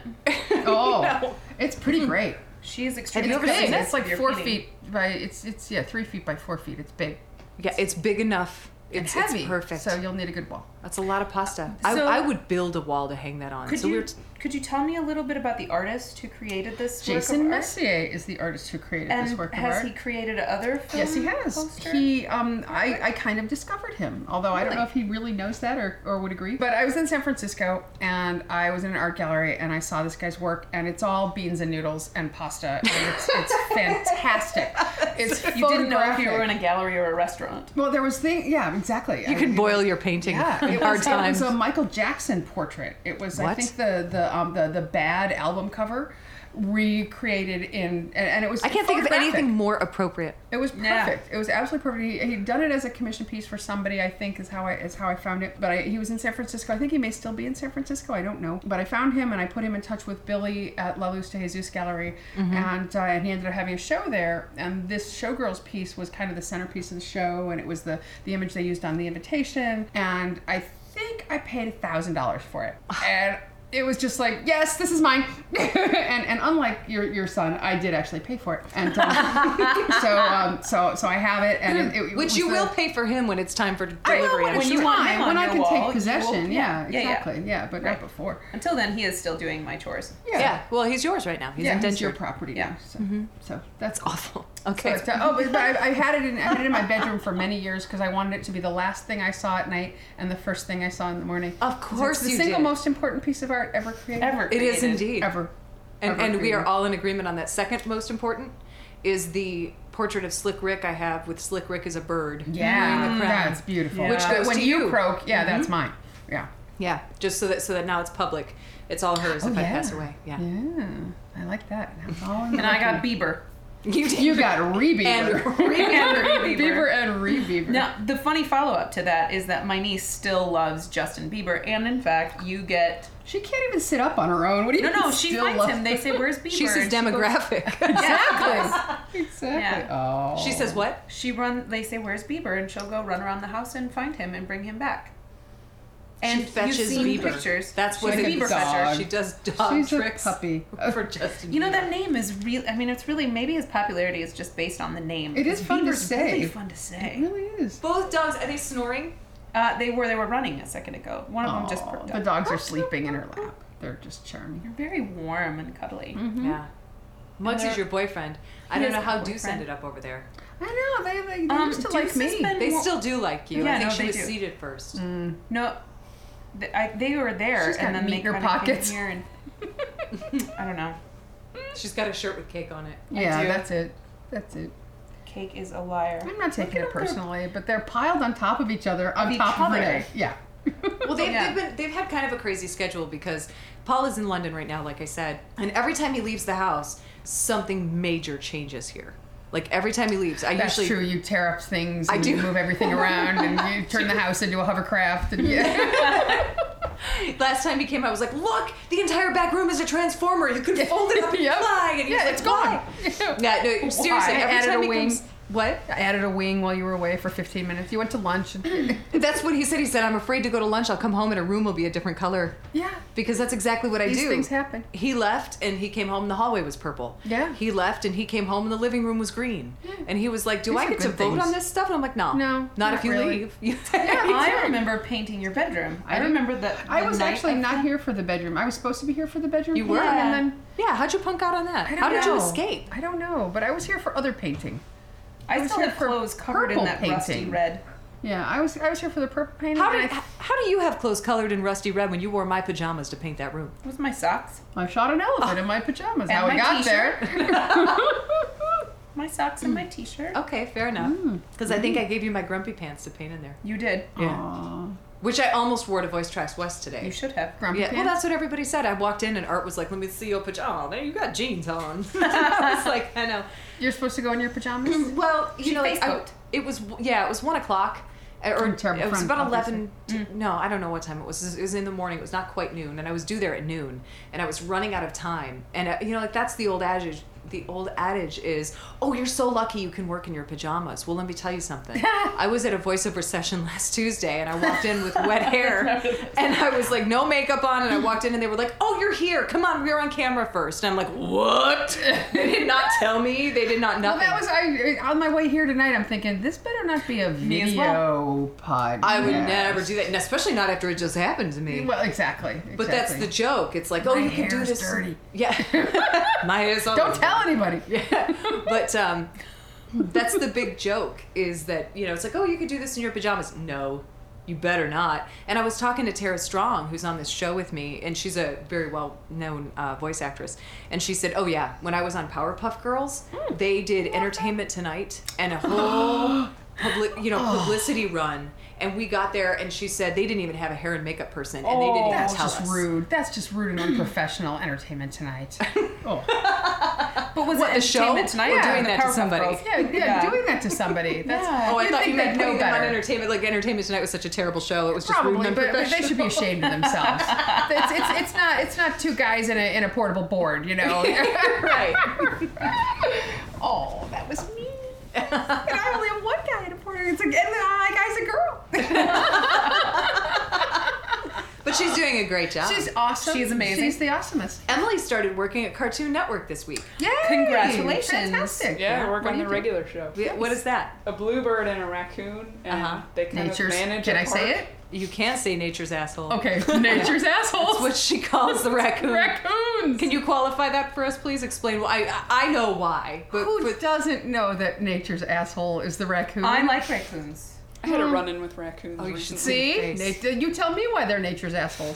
B: Oh,
C: No.
B: it's pretty great.
C: She is extremely
A: you
B: It's
A: ever seen
B: big.
A: it?
B: It's like
C: You're
B: four
C: kidding.
B: feet by. It's it's yeah, three feet by four feet. It's big.
A: Yeah, it's big enough. It's,
B: It's heavy.
A: it's perfect.
B: So you'll need a good wall.
A: That's a lot of pasta.
C: So-
A: I, I would build a wall to hang that on.
C: Could
A: so
C: you
A: we're
C: could you tell me a little bit about the artist who created this
B: Jason
C: work of art?
B: Messier is the artist who created
C: And
B: this work of
C: has
B: art.
C: he created other film
B: Yes, he has.
C: poster?
B: He, um, I, I kind of discovered him, although I don't know if he really knows that or, or would agree. But I was in San Francisco and I was in an art gallery and I saw this guy's work and it's all beans and noodles and pasta and it's, it's fantastic. It's
C: You didn't know if you
B: photographic.
C: were in a gallery or a restaurant.
B: Well, there was thing. Yeah, exactly.
A: you can boil your painting
B: Yeah,
A: in
B: it
A: hard
B: was, it
A: times.
B: was a Michael Jackson portrait. It was, I
A: What?
B: think, the the um the the Bad album cover recreated in, and, and it was.
A: I can't think of
B: photographic.
A: anything more appropriate.
B: It was
C: Yeah.
B: perfect. It was absolutely perfect. He, he'd done it as a commission piece for somebody, I think, is how I is how I found it. But I, he was in San Francisco. I think he may still be in San Francisco. I don't know. But I found him and I put him in touch with Billy at La Luz de Jesus Gallery, and uh, and he ended up having a show there. And this Showgirls piece was kind of the centerpiece of the show, and it was the the image they used on the invitation. And I think I paid a thousand dollars for it, and. It was just like, yes, this is mine, and and unlike your your son, I did actually pay for it, and um, so um, so so I have it, and it, it
A: Which
B: was
A: you
B: the-
A: will pay for him when it's time for
B: I know
A: delivery.
B: when,
A: I'm
B: it's
C: When
A: sure.
C: you want him
B: time,
C: on
B: when I
C: your
B: can
C: wall,
B: take
C: you
B: possession.
C: will-
B: yeah,
C: yeah, yeah, yeah.
B: exactly. Yeah, but
C: Right.
B: not before.
C: Until then, he is still doing my chores.
A: Yeah. well, he's yours right now. He's
B: yeah,
A: indentured.
B: it's your property.
C: Yeah.
B: now, so, so that's
A: Awful. Okay.
B: But, uh, oh, but, but I, I had it in I had it in my bedroom for many years because I wanted it to be the last thing I saw at night and the first thing I saw in the morning.
A: Of course
B: it's the
A: you
B: single
A: did.
B: most important piece of art ever created.
C: Ever.
A: It is
C: created.
A: indeed.
B: Ever.
A: And,
B: ever
A: and we are
B: created.
A: all in agreement on that. Second most important is the portrait of Slick Rick I have with Slick Rick as a bird wearing
B: Yeah,
A: the crown.
B: that's beautiful.
C: Yeah. Which
A: goes
B: when
A: to
B: you,
A: you.
B: croak, yeah, that's mine. Yeah.
A: Yeah, just so that so that now it's public. It's all hers
B: Oh,
A: if I
B: yeah.
A: pass away. Yeah.
B: Yeah, I like that. Now it's all in
C: And I
B: the
C: got
B: record.
C: Bieber.
A: You did.
B: You got Rebeaver.
A: And
C: And Bieber.
B: Bieber and Rebeaver.
C: Now, the funny follow-up to that is that my niece still loves Justin Bieber, and in fact, you get...
B: She can't even sit up on her own. What do you
C: No,
B: mean
C: no, she
B: still
C: finds
B: love-
C: him. They say, where's Bieber?
A: She's his
C: And she goes-
A: demographic.
B: Exactly. Exactly.
C: Yeah.
B: Oh.
A: She says what?
C: She run. They say, where's Bieber? And she'll go run around the house and find him and bring him back. And
A: she fetches
C: you've seen
A: Bieber.
C: pictures.
A: That's what
C: She's
B: Like
C: a
B: a
C: Bieber
B: dog.
C: fetcher.
A: She does dog
B: She's
A: tricks
B: a puppy.
A: for Justin.
C: You know,
A: Bieber.
C: that name is real. I mean, it's really, maybe his popularity is just based on the name.
B: It is fun to
C: Bieber's
B: say.
C: really fun to say.
B: It really is.
A: Both dogs, are they snoring?
C: Uh, they were they were running a second ago. One of them just
B: Aw,
C: perked
B: the
C: up.
B: dogs are sleeping in her lap. They're just charming.
C: They're very warm and cuddly.
A: Yeah. Muggs
C: they're-
A: is your boyfriend. I
C: He
A: don't
C: is
A: know
C: my
A: how
C: boyfriend.
A: Deuce ended up over there.
B: I know they they, they
C: Um,
B: used to
C: Deuce
B: like
C: has
B: me.
C: been-
A: They
C: Well-
A: still do like you.
C: Yeah,
A: I think
C: no,
A: she
C: they
A: was
C: do.
A: seated first.
C: No, they, I, they were there,
B: She's got
C: and then they
B: meager
C: kind of
B: pockets.
C: came here and I don't know.
A: She's got a shirt with cake on it.
B: Yeah,
C: do.
B: that's it. That's it.
C: Cake is a liar.
B: I'm not taking
C: Look
B: it
C: at them.
B: personally, but they're piled on top of each other on
C: Of each
B: top of
C: other.
B: Renee. Yeah.
A: Well, they've,
C: Yeah.
A: they've been they've had kind of a crazy schedule because Paul is in London right now, like I said, and every time he leaves the house, something major changes here. Like every time he leaves, I
B: That's
A: usually
B: true. You tear up things
A: I
B: and
A: do.
B: you move everything around and you turn the house into a hovercraft and yeah.
A: Last time he came, I was like, look, the entire back room is a transformer. You can fold it up and
B: Yep.
A: fly. And he's
B: Yeah,
A: like,
B: it's gone.
A: Yeah, no, seriously.
B: I
A: Every
B: added
A: time
B: a
A: he
B: wing.
A: comes, what?
B: I added a wing while you were away for fifteen minutes. You went to lunch. And
A: That's what he said. He said, I'm afraid to go to lunch. I'll come home and a room will be a different color.
B: yeah.
A: Because that's exactly what I
B: These
A: do.
B: things happen.
A: He left and he came home and the hallway was purple.
B: Yeah.
A: He left and he came home and the living room was green.
B: Yeah.
A: And he was like, do
B: These
A: I
B: are
A: get to
B: good
A: vote
B: things.
A: on this stuff? And I'm like, no.
B: No,
A: Not,
B: not
A: if you
B: really.
A: leave.
C: I remember painting your bedroom. I
B: I do-
C: remember that.
B: I
C: the
B: was
C: night
B: actually
C: of
B: not
C: the-
B: here for the bedroom. I was supposed to be here for the bedroom.
A: You were?
B: painting, and then
A: Yeah, how'd you punk out on that?
B: I don't
A: How did you
B: know.
A: escape?
B: I don't know, but I was here for other painting.
C: I
B: was
C: still
B: here
C: have
B: for
C: clothes covered in
B: purple
C: that rusty
B: painting.
C: red.
B: Yeah, I was I was here for the purple painting.
A: How
B: and
A: did
B: I,
A: how do you have clothes colored in rusty red when you wore my pajamas to paint that room?
C: It was my socks.
B: I shot an elephant in my pajamas.
C: And
B: How we
C: my
B: got
C: t-shirt.
B: there?
C: My socks and my t-shirt.
A: Okay, fair enough.
B: Mm.
A: Because I think I gave you my grumpy pants to paint in there.
C: You did.
B: Aw.
A: Which I almost wore to Voice Tracks West today.
C: You should have.
B: Grumpy
A: Yeah, well,
B: pants?
A: that's what everybody said. I walked in and Art was like, "Let me see your pajamas. Oh, you got jeans on." I was like, "I know."
B: You're supposed to go in your pajamas?
A: Well, you
C: She
A: know, like, I,
C: Facebooked.
A: it was yeah, it was one o'clock, uh, or
B: From Terrible
A: it was
B: Friend,
A: about
B: obviously.
A: eleven. To, no, I don't know what time it was. It was in the morning. It was not quite noon, and I was due there at noon, and I was running out of time. And uh, you know, like that's the old adage. The old adage is, "Oh, you're so lucky you can work in your pajamas." Well, let me tell you something. I was at a voiceover session last Tuesday, and I walked in with wet hair, and I was like, no makeup on, and I walked in, and they were like, "Oh, you're here. Come on, we're on camera first." And I'm like, "What?" They did not tell me. They did not
B: Well,
A: nothing.
B: that was I on my way here tonight. I'm thinking this better not be a
C: Me as
B: video pod.
A: I would never do that, and especially not after it just happened to me.
B: Well, exactly.
A: But that's the
B: exactly.
A: joke. It's like, oh,
B: My
A: you can do
B: hair's
A: this.
B: dirty.
A: Yeah, my hair's all
B: Don't tell anybody.
A: Yeah, but um, that's the big joke. Is that you know it's like, oh, you could do this in your pajamas. No, you better not. And I was talking to Tara Strong, who's on this show with me, and she's a very well-known uh, voice actress. And she said, oh yeah, when I was on Powerpuff Girls, they did Entertainment Tonight and a whole public, you know, publicity run. And we got there, and she said they didn't even have a hair and makeup person, and they didn't even
B: That's
A: tell
B: just
A: us.
B: rude. That's just rude and unprofessional. Entertainment Tonight. Oh.
C: But was
A: What,
C: it
A: the show?
C: Entertainment Tonight?
A: Or
C: or
A: doing
C: the
A: that to
C: Powerpuff
A: somebody?
C: Girls?
B: Yeah, yeah,
C: Yeah.
B: doing that to somebody. That's,
C: Yeah.
A: Oh, I
B: you'd
A: thought
B: think
A: you
B: they'd
A: meant
B: know
A: knowing them on
B: better.
A: Entertainment. Like Entertainment Tonight was such a terrible show. It was just rude
B: Probably,
A: and
B: but, but they
A: unprofessional.
B: should be ashamed of themselves. it's, it's, it's not it's not two guys in a in a portable board, you know.
A: Right.
B: Oh, that was me. And I only have one guy in a portable. It's a, and the uh, guy's a girl.
A: But she's doing a great job.
B: She's awesome.
C: She's amazing.
B: She's the awesomest.
A: Emily started working at Cartoon Network this week.
B: Yay!
C: Congratulations.
B: Fantastic.
D: Yeah, I work
B: What
D: on
B: do
D: the
B: you do?
D: regular show.
A: We- What is that?
D: A bluebird and a raccoon, and
A: Uh-huh.
D: they kind
B: Nature's.
D: of manage.
B: Can
D: a
B: I say
D: park.
B: it?
A: You can't say nature's asshole.
B: Okay. Nature's assholes.
A: That's what she calls the raccoon.
B: Raccoons.
A: Can you qualify that for us, please? Explain why. I, I know why. But,
B: Who
A: but
B: doesn't know that nature's asshole is the raccoon?
C: I like raccoons.
D: I had a run-in with raccoons
A: Oh, you should
D: recently.
A: see.
B: See,
A: Face.
B: Nat- you tell me why they're nature's assholes.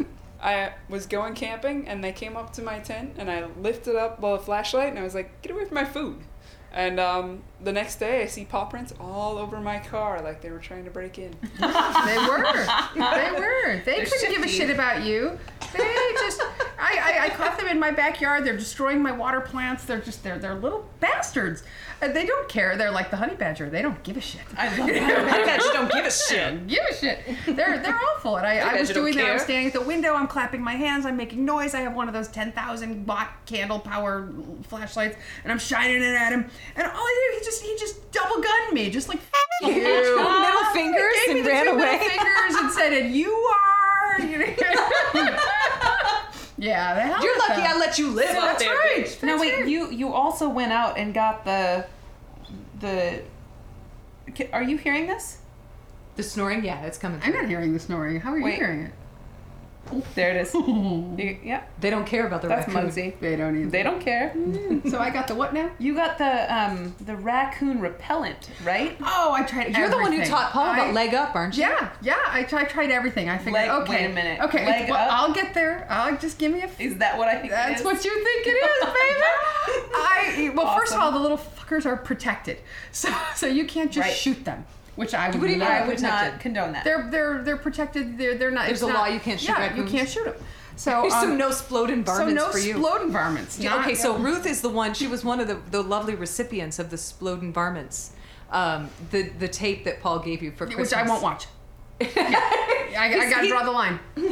D: I was going camping, and they came up to my tent, and I lifted up well, a flashlight, and I was like, "Get away from my food!" And um, the next day, I see paw prints all over my car, like they were trying to break in.
B: They were. They were. They
C: They're
B: couldn't give a
C: shifty.
B: shit about you. They just. I, I, I caught them in my backyard. They're destroying my water plants. They're just. They're they're little bastards. Uh, they don't care. They're like the honey badger. They don't give a shit.
C: I love that.
A: I bet you don't give a shit.
B: Don't give a shit. They're they're awful. And I, I
A: bet
B: was
A: you don't
B: doing that. I was
A: care.
B: standing at the window. I'm clapping my hands. I'm making noise. I have one of those ten thousand watt candle power flashlights, and I'm shining it at him. And all I did, he just he just double gunned me, just like F- you.
A: Middle fingers
B: He gave me
A: and
B: the
A: ran
B: two middle
A: away.
B: fingers and said, "And you are." You know? Yeah, the hell
A: You're
B: with
A: lucky
B: them.
A: I let you live up
B: That's
A: there,
B: right.
A: bitch.
C: Now
B: That's
C: wait,
B: right.
C: you you also went out and got the the. Are you hearing this?
A: The snoring, yeah, it's coming
B: I'm
A: through.
B: not hearing the snoring. How are you
C: Wait.
B: hearing it?
C: There it is. You- yeah,
A: They don't care about the
C: that's
A: raccoon.
C: Muggsy.
B: They don't even.
C: They don't care.
B: So I got the what now?
C: You got the um the raccoon repellent, right?
B: Oh, I tried.
A: You're the one who
B: everything.
A: taught Paul about
B: I-
A: leg up, aren't you?
B: Yeah, yeah. I, t- I tried everything. I figured,
C: Leg-
B: okay,
C: wait a minute.
B: okay.
C: Leg
B: well,
C: up?
B: I'll get there. I'll just give me a. F-
C: Is that what I think?
B: That's
C: it is?
B: what you think it is, baby. I well, first of
C: Awesome.
B: all, the little fuckers are protected, so so you can't just
C: Right.
B: shoot them, which I would
A: What do you mean?
B: never.
C: I would
A: protected.
C: not condone that.
B: They're they're they're protected. They're they're not.
A: There's
B: it's
A: a
B: not-
A: law you can't shoot
B: Yeah,
A: raccoons.
B: you can't shoot them. So
A: So
B: um,
A: no splode
B: so
A: environments
B: no
A: for you.
B: explode environments.
A: Yeah,
B: Not-
A: okay, so Ruth is the one. She was one of the, the lovely recipients of the Splode Varmints, um, the the tape that Paul gave you for Christmas.
B: which I won't watch. I, I gotta
A: He-
B: draw the line.
A: He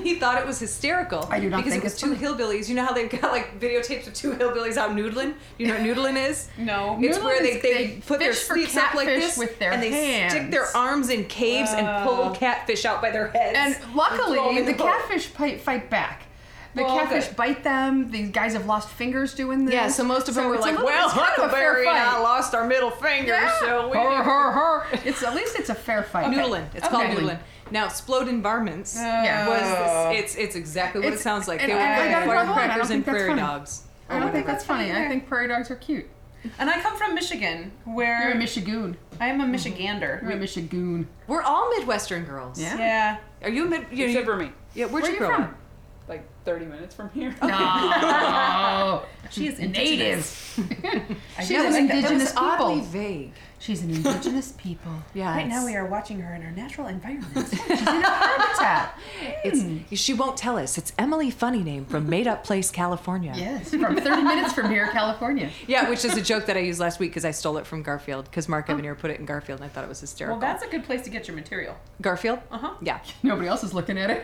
A: he thought it was hysterical.
B: I do not
A: because
B: think
A: it was
B: it's
A: two
B: funny.
A: hillbillies. You know how they've got like videotapes of two hillbillies out noodling? You know what noodling is?
C: No.
A: It's
B: Noodling
A: where they,
B: is-
A: they,
B: they
A: put their
B: fish for
A: sleeves up like
B: catfish
A: this
B: with their
A: and they
B: hands.
A: stick their arms in caves and pull
C: Oh.
A: catfish out by their heads.
B: And
A: throw 'em
B: luckily,
A: in
B: the
A: boat.
B: catfish fight, fight back. The
C: Well,
B: catfish
C: good.
B: bite them. These guys have lost fingers doing this.
A: Yeah, so most of them
B: So
A: were
B: it's a
A: like,
B: little-
A: well,
B: it's kind of a fair
A: Huckleberry and I
B: fight.
A: lost our middle fingers,
B: Yeah.
A: so we...
B: Her, her, her. It's at least it's a fair fight.
A: Noodling. It's called
B: Okay.
A: noodling. Now, Exploding Varmints
B: Yeah.
A: was this, it's it's exactly what
B: It's-
A: it sounds like.
B: and
A: They were
B: I
A: like
B: gotta draw the line. I don't
A: firecrackers
B: think
A: and
B: that's
A: prairie
B: funny.
A: dogs.
B: I don't think that's funny.
C: either.
B: I think prairie dogs are cute.
C: And I come from Michigan, where
B: You're a Michigoon.
C: I am a Michigander.
B: You're a Michigoon.
A: We're all Midwestern girls.
B: Yeah.
C: Yeah.
A: Are you a mid? You,
D: Except
A: you,
D: for me.
A: yeah. Where'd
B: Where
A: you
B: you
A: grow
B: from?
A: up?
D: Like thirty minutes from here.
B: No.
C: She is
B: Native.
C: I
B: She's
C: know,
B: an
C: like that.
B: indigenous
A: That was oddly
B: people.
A: vague.
B: She's an indigenous people.
A: Yeah.
C: Right now
A: it's-
C: we are watching her in her natural environment.
B: She's in a habitat.
A: It's she won't tell us. It's Emily Funny Name from Made Up Place, California.
B: Yes, from thirty minutes from here, California.
A: Yeah, which is a joke that I used last week because I stole it from Garfield because Mark Evanier put it in Garfield and I thought it was hysterical.
C: Well, that's a good place to get your material.
A: Garfield.
C: Uh-huh.
A: Yeah.
B: Nobody else is looking at it.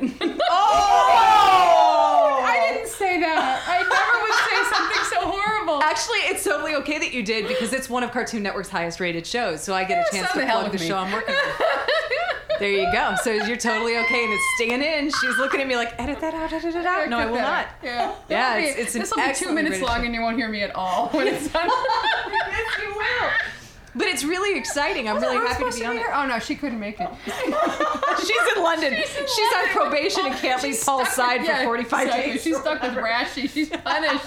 A: Oh!
B: I didn't say that. I never would say something so horrible.
A: Actually, it's totally okay that you did because it's one of Cartoon Network's highest rated shows, so I get a
B: Yeah,
A: chance
B: so
A: to
B: the hell
A: plug the
B: with me.
A: show I'm working on. There you go. So you're totally okay and it's staying in. She's looking at me like, edit that out, edit it out. No, I will not.
B: Yeah,
A: Yeah,
B: It'll be-
A: it's- it's an
B: this will be two
A: excellent
B: minutes
A: rated
B: long,
A: show.
B: and you won't hear me at all when it's done.
A: Yes, you will. But it's really exciting. I'm really
B: Wasn't Ruth
A: happy to
B: supposed
A: be on
B: here?
A: it.
B: Oh no, she couldn't make it.
A: She's in London. She's,
B: She's in
A: on
B: London.
A: probation and can't leave
B: She's
A: Paul's
B: stuck
A: side
B: with-
A: for
B: yeah,
A: forty-five
B: exactly.
A: days.
B: She's stuck with Brashy. She's punished.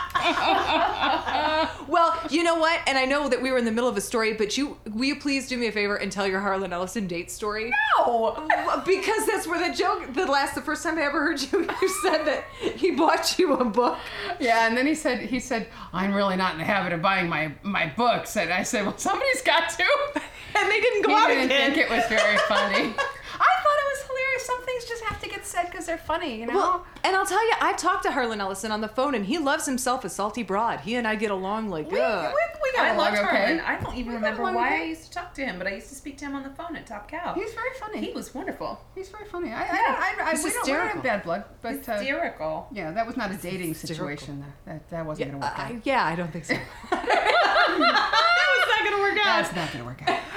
A: Well, you know what? And I know that we were in the middle of a story, but you will you please do me a favor and tell your Harlan Ellison date story?
B: No.
A: Because that's where the joke, the last, the first time I ever heard you, you said that he bought you a book.
B: Yeah, and then he said, he said, I'm really not in the habit of buying my, my books. And I said, well, somebody's got to.
A: And they didn't go
B: He
A: out
B: didn't
A: again.
B: think it was very funny. I thought it was hilarious. Some things just have to get said because they're funny, you know?
A: Well, and I'll tell you, I've talked to Harlan Ellison on the phone, and he loves himself a salty broad. He and I get along like,
B: we, we,
A: ugh.
B: we got
C: I
B: along
C: loved
B: okay.
C: Harlan. I don't even
B: We got
C: remember
B: along
C: why
B: okay.
C: I used to talk to him, but I used to speak to him on the phone at Top Cow.
B: He's very funny.
C: He was wonderful.
B: He's very funny. I,
C: Yeah.
B: I, I, I,
A: He's
B: we, don't, we don't have
A: hysterical.
B: bad blood, but uh,
C: Hysterical.
B: yeah, that was not a dating
A: hysterical.
B: situation. That that, that wasn't
A: Yeah,
B: gonna work out.
A: I, yeah, I don't think so. that was not gonna work out.
B: That's not gonna work out.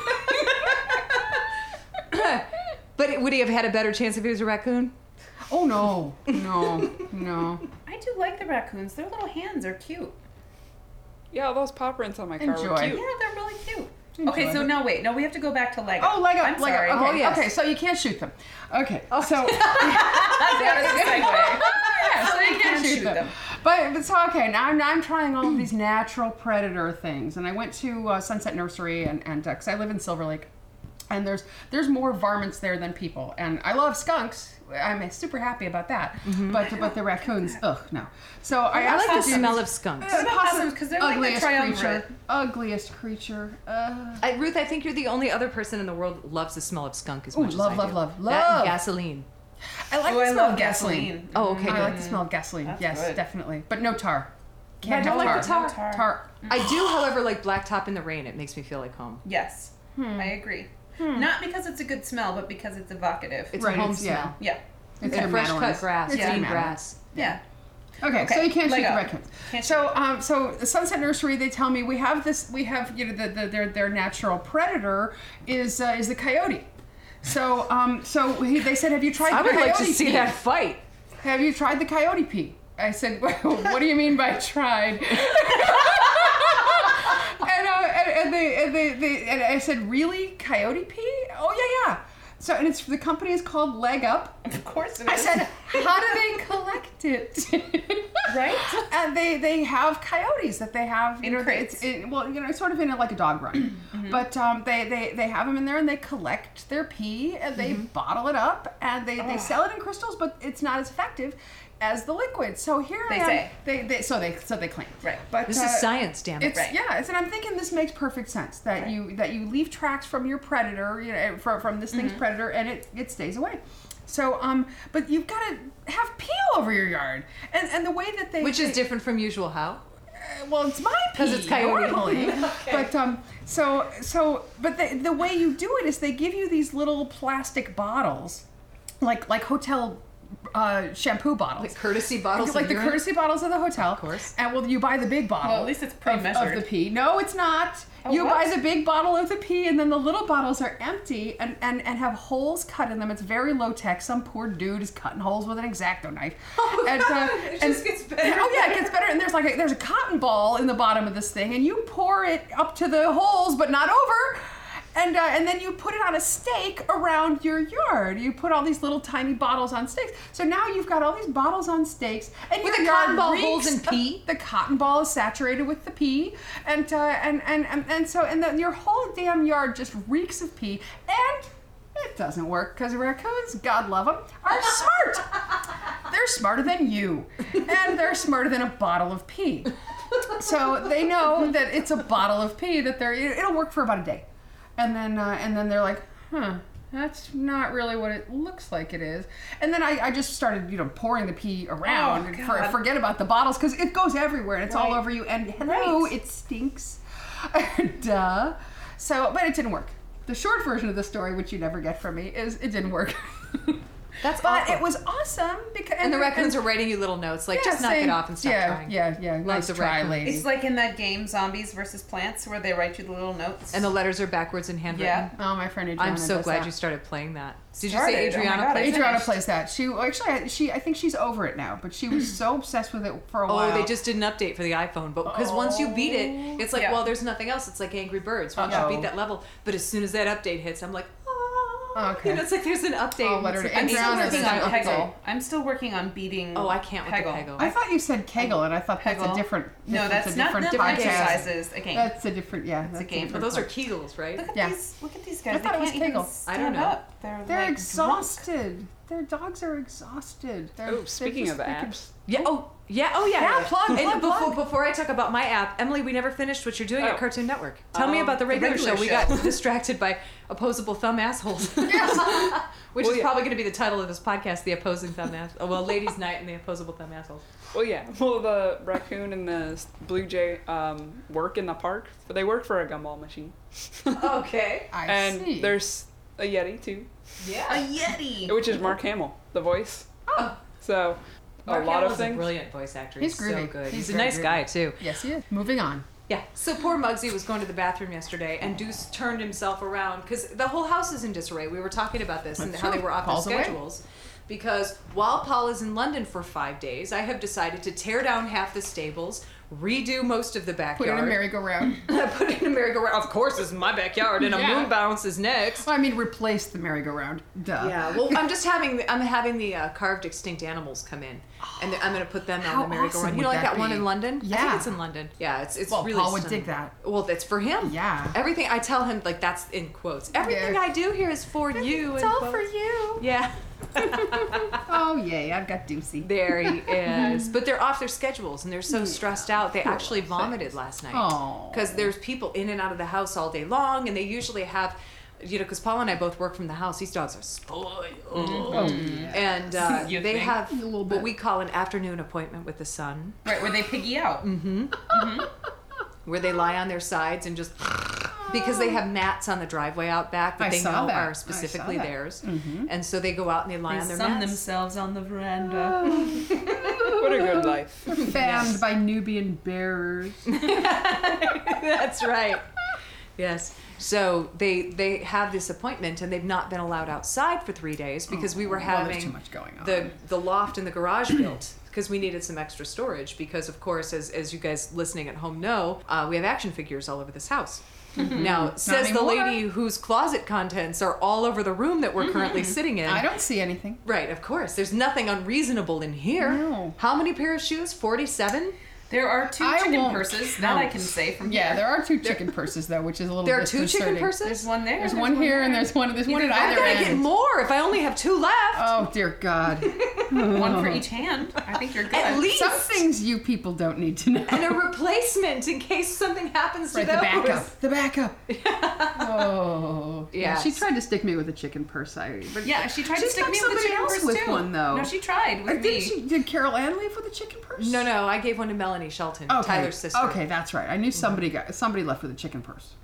A: But would he have had a better chance if he was a raccoon?
B: Oh no, no, no.
C: I do like the raccoons. Their little hands are cute.
D: Yeah, all those paw prints on my car
B: Enjoy.
D: were
C: Yeah,
D: cute.
C: they're really cute.
B: Enjoy
C: Okay, so
B: it.
C: no, wait. No, we have to go back to Lego.
B: Oh, Lego,
C: I'm
B: Lego.
C: sorry.
B: Okay,
A: Oh, yes.
B: okay. So you can't shoot them. Okay, so
C: That is a segue.
B: yeah, so you can't
C: can't
B: shoot
C: shoot
B: them.
C: them.
B: But, but so okay, now I'm, I'm trying all of these natural predator things, and I went to uh, Sunset Nursery, and and because I live in Silver Lake, and there's there's more varmints there than people, and I love skunks. I'm super happy about that. But but the raccoons, ugh, no. So I,
A: I
B: asked
A: like
B: to
A: the
B: do
A: smell
B: this-
A: of skunks.
B: Uh,
C: about
B: possum-
C: possums? 'Cause they're like the
B: ugliest
C: triumvirate.
B: creature, ugliest creature. Uh,
A: I, Ruth, I think you're the only other person in the world that loves the smell of skunk as
B: Ooh,
A: much
B: love,
A: as I
B: love,
A: do.
B: love,
A: That and
B: love.
A: gasoline.
B: I like
C: Oh,
B: the
C: I
B: smell
C: love
B: of gasoline.
C: gasoline.
A: Oh, okay.
B: I
A: good.
B: like the smell of gasoline.
C: That's
B: yes,
C: good.
B: definitely. But no tar.
A: I
B: Can't
A: don't
B: have
A: like the
B: tar.
A: tar.
B: Tar.
A: I do, however, like Blacktop in the Rain. It makes me feel like home.
C: Yes, I agree. Not because it's a good smell, but because it's evocative.
A: It's
B: Right,
A: a home
B: it's- yeah.
A: smell.
C: yeah.
B: It's
A: And
B: your
A: fresh
B: Madeline's.
A: cut grass,
B: It's
C: Yeah.
A: green
B: your Madeline.
A: grass.
C: Yeah.
B: Okay,
C: Okay,
B: so you can't shoot
C: Lego.
B: the raccoons.
C: Can't
B: So, um, so the Sunset Nursery, they tell me we have this. We have you know the, the their their natural predator is uh, is the coyote. So, um, so he, they said, have you tried
A: I
B: the
A: would
B: coyote
A: like to see
B: pee?
A: that fight.
B: Have you tried the coyote pee? I said, well, what do you mean by tried? and, uh, and, and they and they, they and I said, really, coyote pee? Oh yeah, yeah. So and it's the company is called Leg Up.
C: Of course it is.
B: I said, how do they collect it?
C: Right?
B: And they they have coyotes that they have you
C: In
B: know
C: crates.
B: it's it, well you know it's sort of in a, like a dog run, but um, they, they they have them in there and they collect their pee and they bottle it up and they, they sell it in crystals, but it's not as effective as the liquid. So here
C: They
B: I am.
C: say.
B: They they so they so they claim.
C: Right.
B: But
A: This
B: uh,
A: is science, damn it.
B: It's
C: Right.
B: yeah, it's, and I'm thinking this makes perfect sense that
C: Right.
B: you that you leave tracks from your predator, you know, from, from this thing's predator, and it, it stays away. So um, but you've got to have pee all over your yard, and and the way that they
A: Which is
B: they-
A: different from usual how?
B: uh, well, it's my pee
A: 'Cause it's coyote.
B: normally. But um, so so but the the way you do it is they give you these little plastic bottles, like like hotel uh, shampoo bottles.
A: Like courtesy bottles
B: Like
A: of
B: the
A: urine?
B: courtesy bottles of the hotel. Of
A: course.
B: And well, you buy the big bottle.
C: Well, at least it's
B: of,
C: pre-measured.
B: of the pee. No, it's not.
C: Oh,
B: you
C: what?
B: buy the big bottle of the pee, and then the little bottles are empty and, and, and have holes cut in them. It's very low tech. Some poor dude is cutting holes with an X-Acto knife.
A: Oh,
B: and,
A: God,
B: uh,
A: it
B: and-
A: just gets better.
B: Oh yeah, it gets better. And there's like a, there's a cotton ball in the bottom of this thing, and you pour it up to the holes, but not over. And uh, and then you put it on a stake around your yard. You put all these little tiny bottles on stakes. So now you've got all these bottles on stakes, and
A: With
B: your
A: the cotton
B: yard
A: ball
B: reeks
A: holes in
B: of-
A: pee?
B: The cotton ball is saturated with the pee, and uh, and, and and and so and the, your whole damn yard just reeks of pee. And it doesn't work because raccoons, God love them, are smart. They're smarter than you, and they're smarter than a bottle of pee. So they know that it's a bottle of pee that they're it'll work for about a day. And then, uh, and then they're like, huh, that's not really what it looks like it is. And then I, I just started, you know, pouring the pee around.
C: Oh,
B: and for,
C: God.
B: forget about the bottles because it goes everywhere and it's all
C: Right.
B: over you. And hello,
C: Right.
B: it stinks. Duh. So, but it didn't work. The short version of the story, which you never get from me, is it didn't work.
A: That's
B: But
A: awful.
B: it was awesome because
A: And the raccoons are writing you little notes like,
B: yeah,
A: just knock
B: saying-
A: it off and stop
B: yeah,
A: trying.
B: Yeah, yeah, Nice
A: the
B: try,
A: raccoons.
B: lady.
C: It's like in that game Zombies versus Plants where they write you the little notes.
A: And the letters are backwards and handwritten.
C: Yeah.
B: Oh, my friend Adriana
A: I'm so
B: does
A: glad
B: that.
A: you started playing that. Did
C: Started?
A: you say
C: Oh my
A: Adriana
C: God, I
A: plays it?
B: Adriana
C: finished.
B: plays that. She well, actually, I- she I think she's over it now, but she was so obsessed with it for a
A: Oh,
B: while.
A: they just did an update for the iPhone, but because once you beat it, it's like,
C: Yeah.
A: well, there's nothing else. It's like Angry Birds. Once
B: Uh-oh.
A: you beat that level, but as soon as that update hits, I'm like, oh,
B: Okay.
A: You know, it's like there's an update.
B: I'll let her
A: It's
B: to-
A: like,
C: I'm still
B: Adriana
C: working
B: does
C: on
B: an
C: Peggle.
B: update.
C: I'm still working on beating.
A: Oh, I can't with the Peggle.
B: I thought you said Kegel, and I thought that's a
C: Peggle.
B: different.
C: No,
B: that's
C: that's
B: a
C: not
B: different
C: different
B: podcast.
C: exercises. A game.
B: That's a different. Yeah,
C: It's a
B: that's
C: game.
A: But
C: But
A: those are Kegels, right?
C: Look at
B: Yeah.
C: these. Look at these guys.
B: I thought
C: they
B: it was
C: can't even
B: Kegel.
C: stand
A: I don't know.
C: up. They're,
B: They're
C: like,
B: exhausted. Their dogs are exhausted. They're,
D: Oh,
B: they're
D: speaking
B: just
D: of
B: freaking-
D: apps.
A: Yeah. Oh, yeah. Oh, yeah.
B: Yeah, plug,
A: And
B: plug,
A: before,
B: plug.
A: before I talk about my app, Emily, we never finished what you're doing at
D: Oh.
A: Cartoon Network. Tell me
D: Um,
A: about the
C: the
A: regular,
C: regular
A: show. We
C: show.
A: got distracted by opposable thumb assholes.
B: Yes.
A: Which
D: Well,
A: is
D: yeah.
A: probably going to be the title of this podcast, The Opposing Thumb Assholes. Oh, well, Ladies' Night and the Opposable Thumb Assholes.
D: Well, yeah. Well, the raccoon and the blue jay um, work in the park, but they work for a gumball machine.
A: Okay.
B: I
D: and
B: see.
D: there's a yeti too,
A: Yeah.
C: A Yeti.
D: which is Mark Hamill, the voice.
A: Oh.
D: So
A: Mark
D: a lot
A: Hamill's
D: of things.
A: a brilliant voice actor.
B: He's
A: He's, so
B: groovy.
A: good.
B: He's
A: He's, a
B: very
A: nice
B: groovy.
A: guy, too.
B: Yes, he is. Moving on.
A: Yeah. So poor Muggsy was going to the bathroom yesterday, and Deuce turned himself around because the whole house is in disarray. We were talking about this and
B: That's
A: how
B: true.
A: they were off
B: Paul's
A: their
B: away.
A: schedules. Because while Paul is in London for five days, I have decided to tear down half the stables, redo most of the
B: Put in
A: backyard.
B: a merry-go-round.
A: Put in a merry-go-round. Of course, this is my backyard, and a
B: Yeah.
A: moon bounce is next.
B: Well, I mean, replace the merry-go-round. Duh.
A: Yeah, well, I'm just having I'm having the uh, carved extinct animals come in, and I'm going to put them
B: How
A: on the merry-go-round.
B: awesome
A: You know,
B: would
A: like
B: that
A: that one
B: be?
A: in London. I
B: Yeah.
A: think it's in London. Yeah, it's it's
B: Well,
A: really.
B: Paul would
A: stunning.
B: dig that.
A: Well, that's for him.
B: Yeah.
A: Everything I tell him, like that's in quotes. Everything
B: Yeah.
A: I do here is for you.
B: It's
A: in
B: all
A: quotes.
B: for you.
A: Yeah.
B: Oh, yay. I've got Deucey.
A: There he is. But they're off their schedules and they're so stressed out. They actually vomited last night.
B: Oh.
A: Because there's people in and out of the house all day long, and they usually have, you know, because Paul and I both work from the house. These dogs are spoiled.
B: Oh, yeah.
A: And uh,
C: You
A: they
C: think?
A: have
B: A little
A: what
B: bit.
A: we call an afternoon appointment with the sun,
C: Right, where they piggy out.
A: where they lie on their sides and just because they have mats on the driveway out back that
B: I
A: they
B: saw
A: know
B: that. I
A: are
B: saw
A: specifically
B: that.
A: theirs,
B: Mhm.
A: and so they go out and they lie
C: They
A: on their
C: sun
A: mats.
C: themselves on the veranda.
D: What a good life.
B: Fanned
A: Yes.
B: by Nubian bearers.
A: That's right. Yes. So they they have this appointment and they've not been allowed outside for three days because we were
B: Oh, well,
A: having
B: there's too much going on.
A: the the loft and the garage built because we needed some extra storage because of course as as you guys listening at home know uh, we have action figures all over this house. Now says the
B: anymore.
A: lady whose closet contents are all over the room that we're currently sitting in.
B: I don't see anything.
A: Right, of course. There's nothing unreasonable in here.
B: No.
A: How many pairs of shoes? forty-seven?
C: There are two
B: I
C: chicken
B: won't
C: purses. That I can say from
B: Yeah,
C: here.
B: there are two chicken purses though, which is a little.
A: There are two chicken
B: disconcerting.
A: purses?
C: There's one there.
B: There's one here and there's one. There's one at
A: I
B: either
A: gotta
B: end.
A: get more if I only have two left.
B: Oh dear God!
C: one for each hand. I think you're good.
A: At least.
B: Some things you people don't need to know.
A: And a replacement in case something happens to
B: Right, the
A: those.
B: backup. The backup. Oh.
A: Yes.
B: She tried to stick me with a chicken purse. I. But
C: Yeah, she tried
B: She
C: to stick
B: stuck
C: me with the
B: somebody
C: chicken
B: else
C: purse
B: with
C: too.
B: one, though.
C: No, she tried
B: Uh,
C: with
B: did
C: me.
B: she? Did Carol Ann leave with a chicken purse?
A: No, no, I gave one to Melanie Shelton,
B: Okay.
A: Tyler's sister.
B: Okay, that's right. I knew somebody got somebody left with a chicken purse.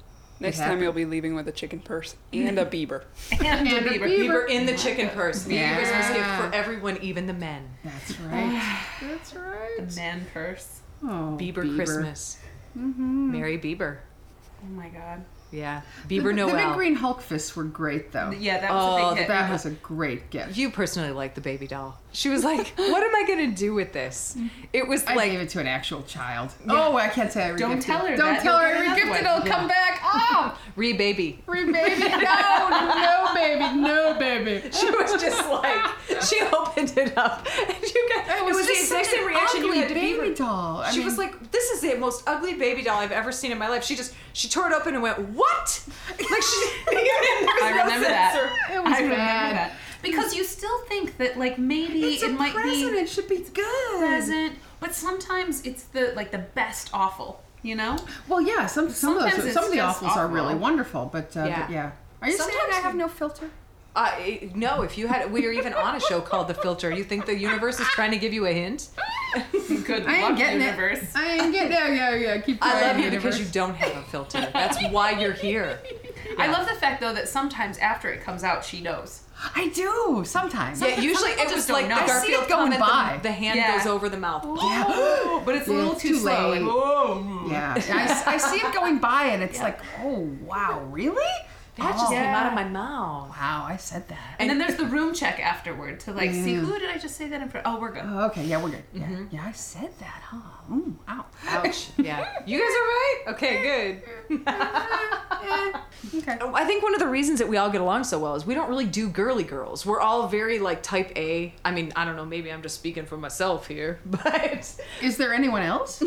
D: Next
B: It
D: time
B: happened.
D: you'll be leaving with a chicken purse and a Bieber.
C: And,
B: And
C: a
B: a
C: Bieber.
B: Bieber.
A: Bieber in the chicken purse. The
B: Yeah.
A: Christmas gift for everyone, even the men.
B: That's right. That's right.
C: The man purse.
B: Oh,
A: Bieber, Christmas.
B: Mm-hmm.
A: Mary Bieber.
C: Oh my god.
A: Yeah.
B: The,
A: Bieber
B: the
A: Noel.
B: big green Hulk fists were great, though.
C: Yeah, that was
A: Oh,
C: a big hit.
B: That was a great gift.
A: You personally like the baby doll. She was like, what am I going to do with this? It was
B: I
A: like,
B: gave it to an actual child. Oh, I can't say I
C: Don't
B: re-gifted.
C: tell her
B: Don't
C: that.
B: tell
C: You'll
B: her
C: get
B: I
C: another
B: re-gifted.
C: one.
B: It'll come back. Oh,
A: re-baby.
B: re-baby. No, no, baby. No, baby.
A: She was just like, she opened it up. And you got, it was, the
B: just
A: exact
B: such
A: same
B: an
A: reaction you
B: ugly
A: had to
B: baby
A: Bieber.
B: doll. I
A: She
B: mean,
A: was like, this is the most ugly baby doll I've ever seen in my life. She just, she tore it open and went, what? Like she,
C: I remember that.
B: It was
C: I remember
B: bad.
C: that. Because you still think that like maybe
B: it's
C: it
B: a
C: might
B: present.
C: be
B: It should be good.
C: present, but sometimes it's the like the best awful, you know?
B: Well, yeah. Some some of
C: Sometimes
B: those,
C: it's
B: some of the
C: just
B: awfuls are
C: awful.
B: really wonderful, but uh,
A: Yeah.
B: but yeah. Are you saying
A: Sometimes
B: I have
A: we-
B: no filter?
A: Uh, no, if you had, we were even on a show called The Filter. You think the universe is trying to give you a hint?
C: Good
B: I ain't
C: luck,
B: getting
C: universe.
B: it. I ain't getting it. Yeah, yeah. Keep
A: I
B: trying,
A: love you
B: universe.
A: because you don't have a filter. That's why you're here.
C: I
A: Yeah.
C: love the fact though that sometimes after it comes out, she knows.
B: I do sometimes.
A: Yeah, usually
C: people
A: it was
C: just don't
A: like
C: know.
A: the
C: I
B: see it
A: Garfield
B: going
A: comment,
B: by.
A: the, the hand
C: Yeah.
A: goes over the mouth.
B: Yeah.
C: But it's a
B: Yeah,
C: little
B: it's
C: too,
B: too
C: slow. Like,
B: late.
C: whoa.
B: Yeah, I, s- I see it going by, and it's like, oh wow, really?
A: That just
B: Oh.
A: came out of my mouth.
B: Wow, I said that.
C: And then there's the room check afterward to like see
B: Yeah.
C: who did I just say that in front? Oh, we're good.
B: Oh, okay, yeah, we're good. Yeah, yeah, I said that, huh? Ooh, ow.
A: Ouch. Yeah. You guys are right? Okay, good.
B: Okay.
A: I think one of the reasons that we all get along so well is we don't really do girly girls. We're all very like type A. I mean, I don't know, maybe I'm just speaking for myself here, but
B: Is there anyone else?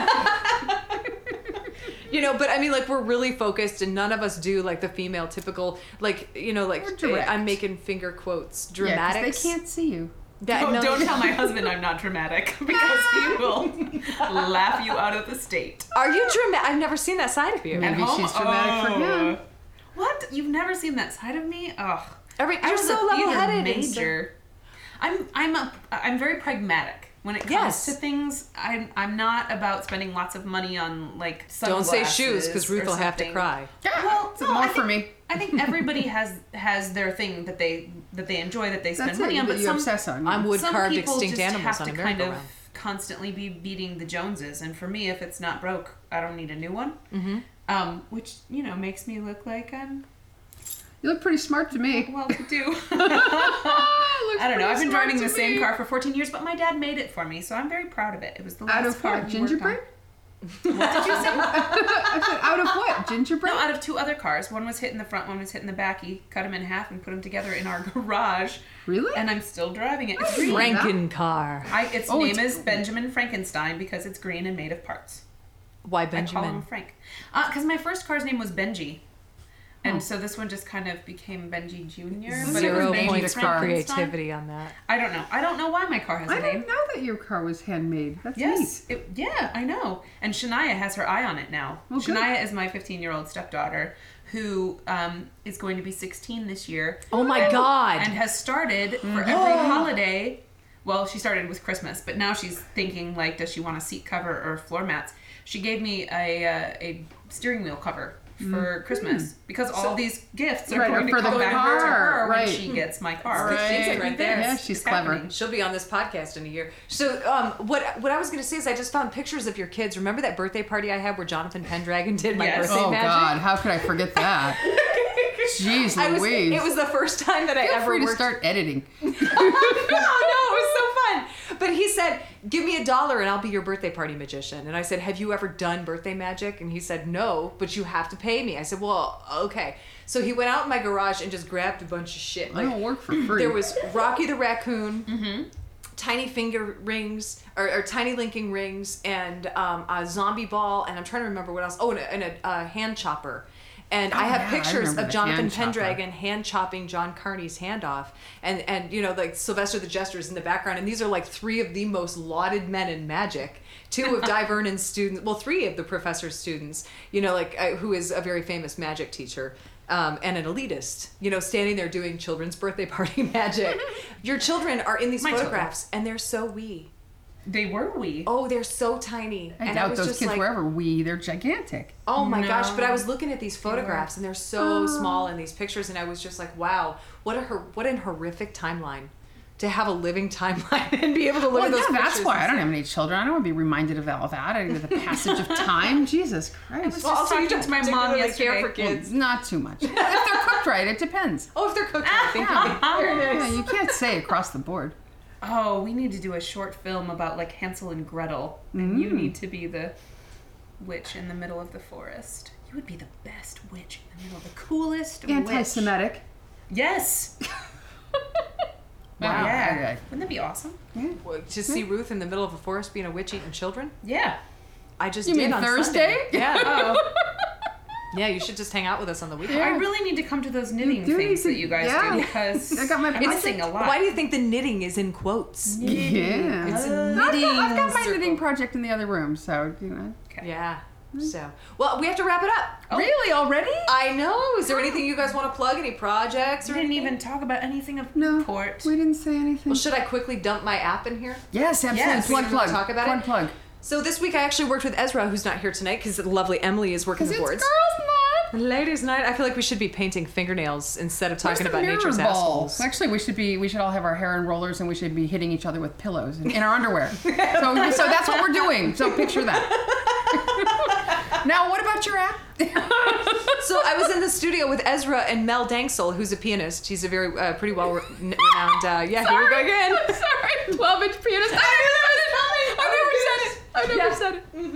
A: you know, but I mean like we're really focused and none of us do like the female typical like, you know, like
B: We're direct.
A: I'm making finger quotes,
B: Yeah,
A: dramatics.
B: 'cause they can't see you.
A: That,
C: Oh,
A: no,
C: don't tell my husband I'm not dramatic because he will laugh you out of the state.
A: Are you dramatic? I've never seen that side of you.
C: At
B: Maybe
C: home?
B: she's dramatic for
C: Oh.
B: him.
C: What? You've never seen that side of me? Ugh.
A: Every,
C: I
A: you're
C: was
A: so
C: a theater
A: level-headed and so-
C: major. I'm I'm a I'm very pragmatic when it comes
A: Yes.
C: to things. I'm I'm not about spending lots of money on like
A: Don't
C: sunglasses.
A: say shoes because Ruth
C: or
A: will have to
C: something.
A: cry.
B: Yeah,
C: Well,
B: it's
C: no,
B: more
C: I
B: for
C: think-
B: me.
C: I think everybody has has their thing that they that they enjoy that they spend
B: That's
C: money
B: it,
C: on.
B: that
C: But
B: you
C: some
B: obsess on.
A: I'm wood
C: some
A: carved
C: people
A: extinct
C: just
A: animals
C: have
A: on
C: to
A: a
C: kind of
A: merry-go-round.
C: constantly be beating the Joneses, and for me, if it's not broke, I don't need a new one. Mm-hmm. Um, which you know makes me look like I'm
B: You look pretty smart to me.
C: well to do. I don't know. I've been driving the same car for fourteen years, but my dad made it for me, so I'm very proud of it. It was the last
B: Out of
C: car
B: what?
C: he worked
B: Gingerbread?
C: on. What did you say?
B: I said, out of what? Gingerbread?
C: No, out of two other cars. One was hit in the front, one was hit in the back. He cut them in half and put them together in our garage,
B: Really?
C: and I'm still driving it. It's green.
A: Frankencar.
C: I, its
B: Oh,
C: name
B: it's
C: is Benjamin Frankenstein because it's green and made of parts.
A: Why
C: I call him
A: Benjamin?
C: Frank. Because my first car's name was Benji. And
B: Oh.
C: so this one just kind of became Benji Junior But it
A: Zero
C: was Benji
A: points for
C: Frankenstein.
A: creativity on that.
C: I don't know. I don't know why my car has a
B: I
C: name.
B: didn't know that your car was handmade. That's
C: Yes, it, yeah, I know. And Shania has her eye on it now.
B: Oh, good.
C: Shania is my fifteen-year-old stepdaughter who um, is going to be sixteen this year.
A: Oh my
C: and,
A: God.
C: And has started for every holiday. Well, she started with Christmas, but now she's thinking like, does she want a seat cover or floor mats? She gave me a uh, a steering wheel cover for Christmas because all these gifts are
B: Right,
C: going to
B: for the
C: come back to
B: car,
C: her
B: right.
C: when she gets my car.
B: Right.
C: She's
A: Right
C: right
A: there.
C: there.
B: Yeah, she's clever.
A: She'll be on this podcast in a year. So, um, what what I was going to say is, I just found pictures of your kids. Remember that birthday party I had where Jonathan Pendragon did my
C: Yes.
A: birthday
B: Oh
A: magic?
B: God, how could I forget that? Jeez
A: I was.
B: Louise.
A: It was the first time that I
B: Feel
A: ever
B: free to
A: worked.
B: start editing.
A: no, no, it was so fun. But he said, "Give me a dollar and I'll be your birthday party magician." And I said, "Have you ever done birthday magic?" And he said, "No, but you have to pay me." I said, "Well, okay." So he went out in my garage and just grabbed a bunch of shit.
B: I don't work for free.
A: There was Rocky the Raccoon,
C: Mm-hmm.
A: tiny finger rings, or, or tiny linking rings, and um, a zombie ball, and I'm trying to remember what else. Oh, and a, and a, a hand chopper. And I
B: Oh,
A: have
B: yeah, I
A: pictures
B: remember
A: of
B: the
A: Jonathan
B: hand chopper.
A: Pendragon hand chopping John Carney's hand off, and and you know like Sylvester the Jester is in the background, and these are like three of the most lauded men in magic. Two of Di Vernon's students, well, three of the professor's students, you know, like uh, who is a very famous magic teacher. Um, and an elitist, you know, standing there doing children's birthday party magic. Your children are in these
C: My
A: photographs, and they're so wee.
C: They were wee.
A: Oh, they're so tiny.
B: I
A: and
B: doubt
A: was
B: those
A: just
B: kids
A: like,
B: were ever wee. They're gigantic.
A: Oh my
C: No.
A: gosh, but I was looking at these photographs and they're so
B: Oh.
A: small in these pictures and I was just like, wow, what a hor- what an horrific timeline to have a living timeline and be able to look
B: Well,
A: at those
B: yeah,
A: pictures.
B: that's why I
A: and
B: don't
A: say-
B: have any children. I don't want to be reminded of all that. I, the passage of time. Jesus Christ.
A: Well, also, you
C: talking
A: don't
C: to my mom
A: particularly
C: yesterday.
A: care for
B: Well,
A: kids.
B: not too much. Well, if they're cooked right, it depends.
A: Oh, if they're cooked right, thank you. Very
B: Yeah,
A: nice.
B: you can't say across the board.
C: Oh, we need to do a short film about like Hansel and Gretel, and you
B: Mm.
C: need to be the witch in the middle of the forest. You would be the best witch in the middle, the coolest witch.
B: Anti-Semitic.
C: Yes.
B: Wow.
C: Yeah. Wouldn't that be awesome?
A: Well, to see Ruth in the middle of a forest being a witch eating children?
C: Yeah.
A: I just
B: You
A: did
B: mean
A: on
B: Thursday?
A: Sunday. Yeah.
C: Oh,
A: Yeah, you should just hang out with us on the weekend.
C: I really need to come to those knitting
B: do
C: things
B: need
C: that
B: to-
C: you guys
B: yeah.
C: do because
B: I got my-
C: I'm
B: It's
C: missing a lot.
A: Why do you think the knitting is in quotes?
B: Yeah.
A: It's a
B: I've got,
A: knitting
B: I've got my
A: circle.
B: knitting project in the other room, so, you know.
C: Okay.
A: Yeah. So, well, we have to wrap it up.
C: Oh.
B: Really? Already?
A: I know. Is there anything you guys want to plug? Any projects or
C: We didn't
A: anything?
C: even talk about anything of
B: No.
C: import.
B: We didn't say anything.
A: Well, should I quickly dump my app in here?
B: Yes, absolutely.
C: Yes, we
B: plug,
A: didn't
B: plug.
A: talk about
B: plug,
A: it?
B: plug.
A: So this week I actually worked with Ezra, who's not here tonight because the lovely Emily is working
B: Because
A: the
B: it's
A: boards.
B: girls' night.
A: Ladies' night. I feel like we should be painting fingernails instead of
B: Where's
A: talking
B: the
A: about
B: mirror
A: nature's
B: ball?
A: assholes.
B: Actually, we should be. We should all have our hair in rollers, and we should be hitting each other with pillows in, in our underwear. so, so that's what we're doing. So picture that. Now, what about your app?
A: So I was in the studio with Ezra and Mel Danksel, who's a pianist. He's a very uh, pretty well re- renowned. Uh, yeah, here we go again.
B: Sorry, twelve-inch pianist. I never said it. I never
A: Yeah.
B: said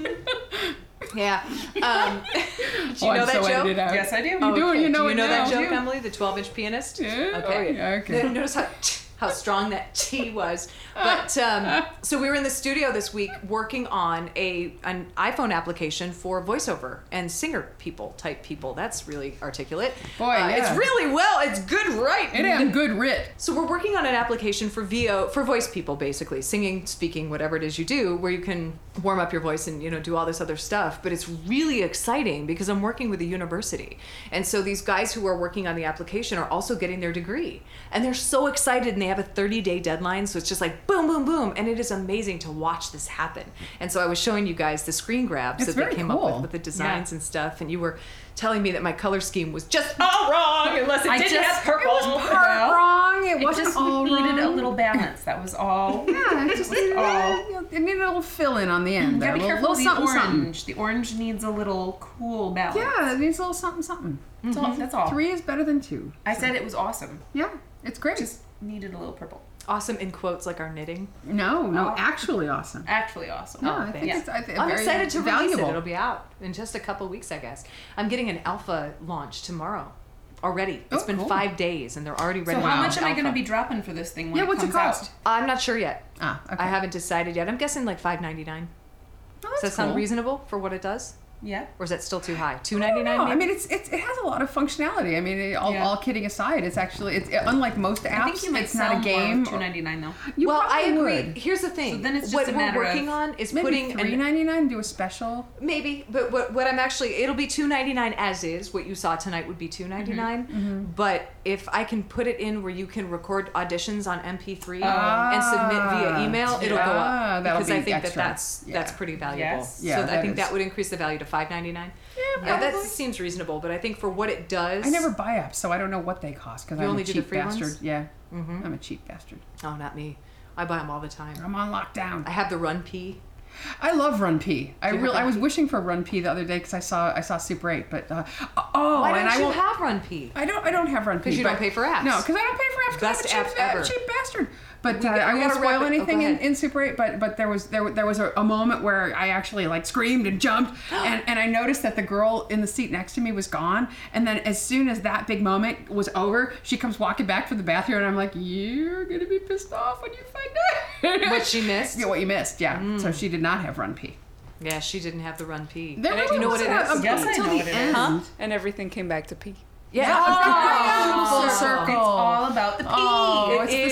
B: it.
A: Yeah. Um, do you
B: Oh,
A: know
B: I'm
A: that
B: so
A: joke?
B: edited out.
C: Yes, I do.
B: You do,
A: Okay.
B: you know
A: do
B: it
A: you know
B: now.
A: that joke,
B: Yeah.
A: Emily? The twelve-inch pianist?
B: Yeah.
A: Okay.
B: Yeah, okay.
A: Notice how how strong that T was. But um, so we were in the studio this week working on a an iPhone application for voiceover and singer people type people. That's really articulate.
B: Boy,
A: Uh,
B: yeah.
A: it's really well. It's good, right?
B: It am good writ.
A: So we're working on an application for V O for voice people, basically singing, speaking, whatever it is you do, where you can warm up your voice and you know do all this other stuff. But it's really exciting because I'm working with a university, and so these guys who are working on the application are also getting their degree, and they're so excited, and they have a thirty day deadline. So it's just like boom, boom, boom, and it is amazing to watch this happen. And so I was showing you guys the screen grabs
B: It's
A: that they
B: very
A: came up
B: cool.
A: with with the designs
C: Yeah.
A: and stuff, and you were telling me that my color scheme was just all wrong unless it
C: I
A: didn't
C: just-
A: have purple.
B: It was part wrong. It,
C: It
B: wasn't
C: just
B: all
C: needed
B: wrong.
C: a little balance. That was all.
B: Yeah, it just needed,
C: all.
B: a, it needed a little fill in on the end.
C: You
B: There.
C: gotta be
B: a
C: careful
B: little,
C: with the
B: little something,
C: orange.
B: something.
C: The orange needs a little cool balance.
B: Yeah, it needs a little something, something.
C: That's all. That's all.
B: Three is better than two.
C: I said it was awesome.
B: Yeah, it's great.
C: Just needed a little purple.
A: Awesome in quotes like our knitting.
B: no, no,
C: Oh.
B: actually awesome.
C: Actually awesome.
B: Yeah,
A: Oh,
B: I think
A: thanks.
B: it's I think
A: I'm
B: very
A: excited to
B: valuable.
A: release it. It'll be out in just a couple weeks, I guess. I'm getting an alpha launch tomorrow already. It's
B: Oh,
A: been
B: cool.
A: five days and they're already ready
C: So
A: to
C: how
A: go
C: much am I
A: alpha.
C: going to be dropping for this thing when
B: Yeah,
C: it
B: what's it
C: comes
B: cost?
C: out?
A: I'm not sure yet.
B: Ah, okay.
A: I haven't decided yet. I'm guessing like five ninety-nine.
B: Oh,
A: Does that
B: that's
A: sound
B: cool.
A: reasonable for what it does?
C: Yeah.
A: Or is that still too high? two
B: I don't
A: ninety-nine
B: know.
A: maybe?
B: I mean, it's, it's it has a lot of functionality. I mean, it, all,
C: Yeah.
B: all kidding aside, it's actually it's unlike most apps.
C: I think you might
B: it's
C: sell
B: not a game.
C: Two ninety nine though.
B: You
A: well, I
B: probably
A: agree.
B: would.
A: Here's the thing.
C: So then it's just
A: what
C: a
A: we're
C: matter
A: working
C: of
A: on is
B: Maybe
A: putting
B: three
A: an
B: ninety nine. Do a special.
A: Maybe, but what, what I'm actually, it'll be two ninety-nine as is. What you saw tonight would be two ninety-nine.
B: Mm-hmm,
A: But if I can put it in where you can record auditions on M P three
B: Ah,
A: and submit via email, it'll go
B: yeah,
A: up
B: that'll
A: because
B: be
A: I think
B: extra.
A: that that's
B: Yeah.
A: that's pretty valuable.
C: Yes.
B: Yeah,
A: so I
B: that
A: think
B: is.
A: that would increase the value to five ninety-nine.
B: Yeah,
A: Yeah, that
B: probably.
A: seems reasonable. But I think for what it does,
B: I never buy apps, so I don't know what they cost because
A: You
B: I'm
A: only
B: a
A: do the
B: cheap
A: free ones?
B: bastard. Yeah,
A: Mhm.
B: I'm a cheap bastard.
A: Oh, not me. I buy them all the time.
B: I'm on lockdown.
A: I have the Run P.
B: I love Run P. I
A: Do you
B: really,
A: have
B: I was
A: Run P?
B: wishing for Run P the other day because I saw I saw Super eight, but uh, oh,
A: Why
B: and
A: don't
B: I
A: you
B: won't.
A: have Run P?
B: I don't. I don't have Run P.
A: 'Cause you
B: but-
A: don't pay for apps.
B: No, because I don't pay for apps. 'cause
A: Best
B: I'm a
A: app
B: cheap,
A: ever.
B: I'm a cheap bastard. But
A: We
B: uh,
A: got-
B: I
A: we
B: won't
A: gotta wrap
B: spoil
A: it- oh,
B: anything
A: go
B: in,
A: ahead.
B: in Super eight. But but there was there there was a, a moment where I actually like screamed and jumped, and, and I noticed that the girl in the seat next to me was gone. And then as soon as that big moment was over, she comes walking back from the bathroom, and I'm like, "You're gonna be pissed off when you find out
A: What she missed?
B: Yeah, what you missed. Yeah.
A: Mm.
B: So she did not have Run P.
A: Yeah, she didn't have the Run P.
B: There
A: And
B: really
A: you know what it
B: wasn't
A: is?
B: a-
C: Yes, I
B: until
C: know
B: the
C: what it is.
B: end.
A: Huh?
D: And everything came back to P.
A: Yeah.
B: Oh,
A: Oh,
B: full circle.
C: It's all about the P.
B: Oh,
A: It
B: it's
A: is.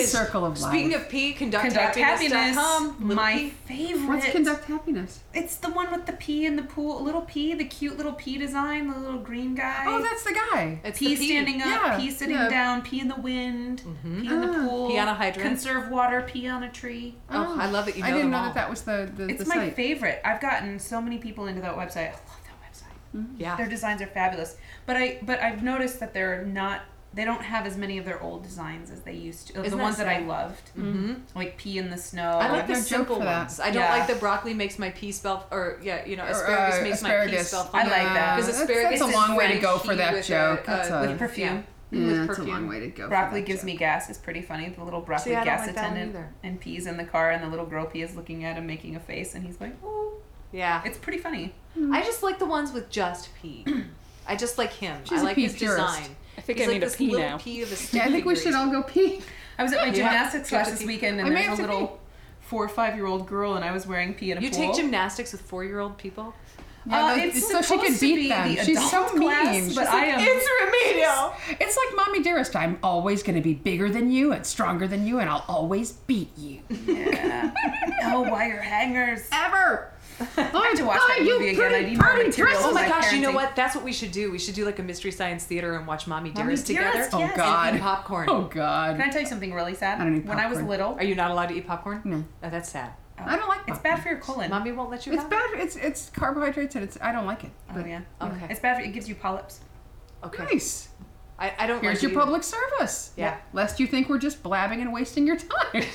A: is
B: circle of life.
A: speaking of pee, conduct,
C: Conduct
A: happiness.
C: Happiness,
A: com,
C: my favorite.
B: What's Conduct Happiness?
C: It's the one with the pea in the pool. Little pea, the cute little pea design, the little green guy.
B: Oh, that's the guy.
A: It's
C: pea
A: the pee.
C: standing up,
B: Yeah,
C: pea sitting
B: yeah.
C: down, pea in the wind,
A: Mhm.
C: pea in the
B: Ah.
C: pool,
A: Pee on a hydrant.
C: conserve water, pea on a tree.
A: Oh, I love that you know
B: I didn't
A: them
B: know
A: all.
B: that that was the the,
C: It's
B: the
C: my
B: site.
C: favorite. I've gotten so many people into that website. I love that website.
A: Yeah.
C: Their designs are fabulous. But I but I've noticed that they're not they don't have as many of their old designs as they used to.
A: Isn't
C: the
A: that
C: ones that I
A: sad?
C: loved.
A: Mm-hmm.
C: Like pea in the snow.
A: I like
B: have
A: the
B: no joke
A: simple
B: for that.
A: ones. I don't
C: Yeah.
A: like the broccoli makes my pea spell, or yeah, you know,
B: Or,
A: asparagus
B: uh,
A: makes my pea
B: asparagus.
A: spell
C: I
A: funny.
C: like that.
A: Because
B: That's-
A: asparagus
B: that's a
A: is
B: long way to
A: very
B: go for
A: pea
B: that
A: with
B: joke.
A: A,
B: That's
A: uh,
B: a-
C: with perfume.
B: Yeah,
A: with
B: that's
A: perfume.
B: a long way to go.
C: Broccoli
B: for that
C: gives
B: joke.
C: me gas. It's pretty funny. The little broccoli
A: See, I don't
C: gas
A: like that one
C: attendant
A: either.
C: and peas in the car, and the little girl pea is looking at him, making a face, and he's like, "Oh."
A: Yeah.
C: It's pretty funny.
A: I just like the ones with just pea. I just like him.
B: She's
A: I
B: a
A: like
B: pea
A: his
B: purist.
A: design.
D: I think
A: He's
D: I
A: like
D: need a
A: this
D: pee
A: little
D: now.
A: pea of a
B: Yeah, I think we
A: sticky
B: should all go pee.
C: I was at my
A: Yeah.
C: gymnastics class
A: Have to
C: this
A: pee.
C: weekend,
B: I
C: and
B: may
C: there's a
B: have to
C: little four or five year old girl, and I was wearing pea in a
A: You
C: pool.
A: take gymnastics with four-year-old people?
B: Yeah,
C: Uh,
B: the-
C: it's
B: so she
C: supposed
B: could
C: to
B: beat
C: be
B: them.
C: the
B: She's so
C: adult class,
B: mean.
C: but
B: She's
C: I
B: like,
C: am-
B: It's remedial. It's like, Mommy Dearest, I'm always going to be bigger than you and stronger than you, and I'll always beat you.
C: Yeah. Oh, wire hangers.
B: Ever.
C: I have to watch
B: buy
C: that
B: you
C: movie again. I
B: pretty
C: need more
B: party
C: material.
B: dresses.
A: Oh
C: for
A: my gosh, you know
C: parenting.
A: what? That's what we should do. We should do like a Mystery Science Theater and watch Mommy
C: Mommy
A: Dearest together.
C: Dearest,
B: Oh,
C: yes.
B: God.
A: And eat popcorn.
B: Oh, God.
C: Can I tell you something really sad?
B: I don't eat
C: When I was
B: popcorn.
C: little,
A: Are you not allowed to eat popcorn?
B: No.
A: Oh, that's sad.
B: I don't like
C: it's
B: popcorn.
C: bad for your colon.
A: Mommy won't let you
B: It's
A: have
B: bad. It's it's carbohydrates and it's. I don't like it.
C: Oh
B: But
C: yeah.
A: Okay.
C: It's bad. For, it gives you polyps.
A: it? Okay.
B: Nice.
A: I, I don't
B: Here's
A: like
B: your
A: it
B: public service.
A: Yeah.
B: Lest you think we're just blabbing and wasting your time.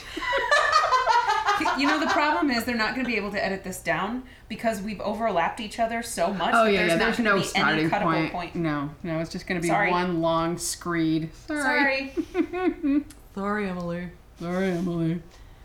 C: You know, the problem is they're not going to be able to edit this down because we've overlapped each other so much.
B: Oh
C: that
B: yeah,
C: there's
B: yeah.
C: not
B: There's
C: gonna
B: no
C: be
B: starting
C: any cuttable
B: point.
C: point.
B: No, no. It's just going to be
C: Sorry.
B: one long screed. Sorry.
C: Sorry.
A: Sorry, Emily.
B: Sorry, Emily.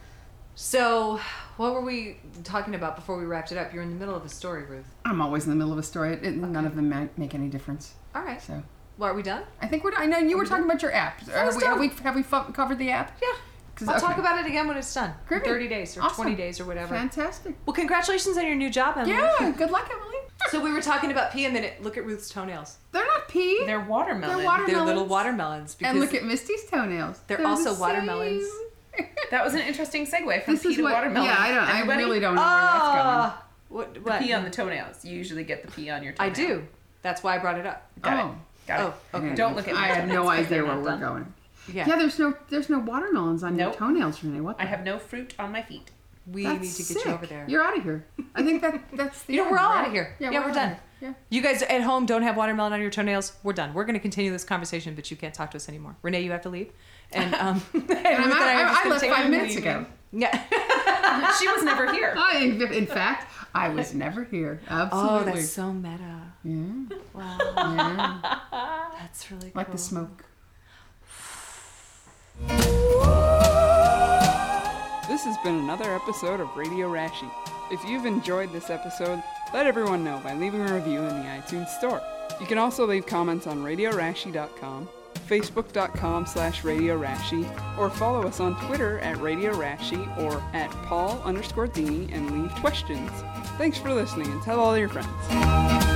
A: So, what were we talking about before we wrapped it up? You're in the middle of a story, Ruth.
B: I'm always in the middle of a story. It, it- None of them ma- make any difference.
A: All right.
B: So
A: Well, are we done?
B: I think we're. I know you were talking about your app. Are
A: was
B: we,
A: done.
B: have we have we fu- covered the app?
A: Yeah.
B: 'Cause-
A: I'll talk
B: okay.
A: about it again when it's done. In
B: Great.
A: thirty days or
B: Awesome.
A: twenty days or whatever.
B: Fantastic.
A: Well, congratulations on your new job, Emily.
B: Yeah. Good luck, Emily.
A: So we were talking about pea a minute. Look at Ruth's toenails.
B: They're not pea.
C: They're watermelon.
B: They're water-
A: They're little
B: Watermelons.
A: watermelons. Because
B: and look at Misty's toenails.
A: They're
B: the
A: also
B: same.
A: watermelons.
C: That was an interesting segue from
B: This
C: pea
B: is
C: to
B: what.
C: watermelon.
B: Yeah, I don't.
C: Everybody?
B: I really don't know where that's
A: Ah, what?
C: The
A: What?
C: pea on the toenails. You usually get the pea on your toenail.
A: I do. That's why I brought it up.
C: Got
B: Oh.
C: it. Got
A: Oh,
C: it.
A: okay.
C: Don't look at
B: I
C: my
B: have
C: toenails
B: no
C: 'cause
B: idea
C: they're
B: where
C: not
B: we're
C: done.
B: going.
A: Yeah.
B: Yeah, there's no there's no watermelons on
C: Nope.
B: your toenails, Renee. What?
C: I
B: the-
C: have no fruit on my feet.
A: We
B: That's
A: need to get
B: sick.
A: you over there.
B: You're out of here. I think that that's the
A: You know,
B: end,
A: we're all
B: right?
A: out of here.
B: Yeah,
A: Yeah,
B: we're
A: we're
B: out
A: done.
B: of here.
A: You guys at home don't have watermelon on your toenails. We're done. We're going to continue this conversation, but you can't talk to us anymore. Renee, you have to leave. And um, and
B: Yeah. And I'm
A: Ruth
B: out,
A: and I are
B: I,
A: just
B: I
A: gonna
B: left
A: take
B: five
A: our
B: minutes
A: leave.
B: ago.
A: Yeah.
C: She was never here.
B: I, in fact, I was never here. Absolutely.
A: Oh, that's so meta.
B: Yeah.
A: Wow.
B: Yeah.
A: That's really cool.
B: Like the smoke.
D: This has been another episode of Radio Rashi. If you've enjoyed this episode, let everyone know by leaving a review in the iTunes Store. You can also leave comments on radio rashi dot com, facebook dot com slash radio rashi, or follow us on Twitter at Radio Rashi or at Paul underscore Dini and leave questions. Thanks for listening and tell all your friends.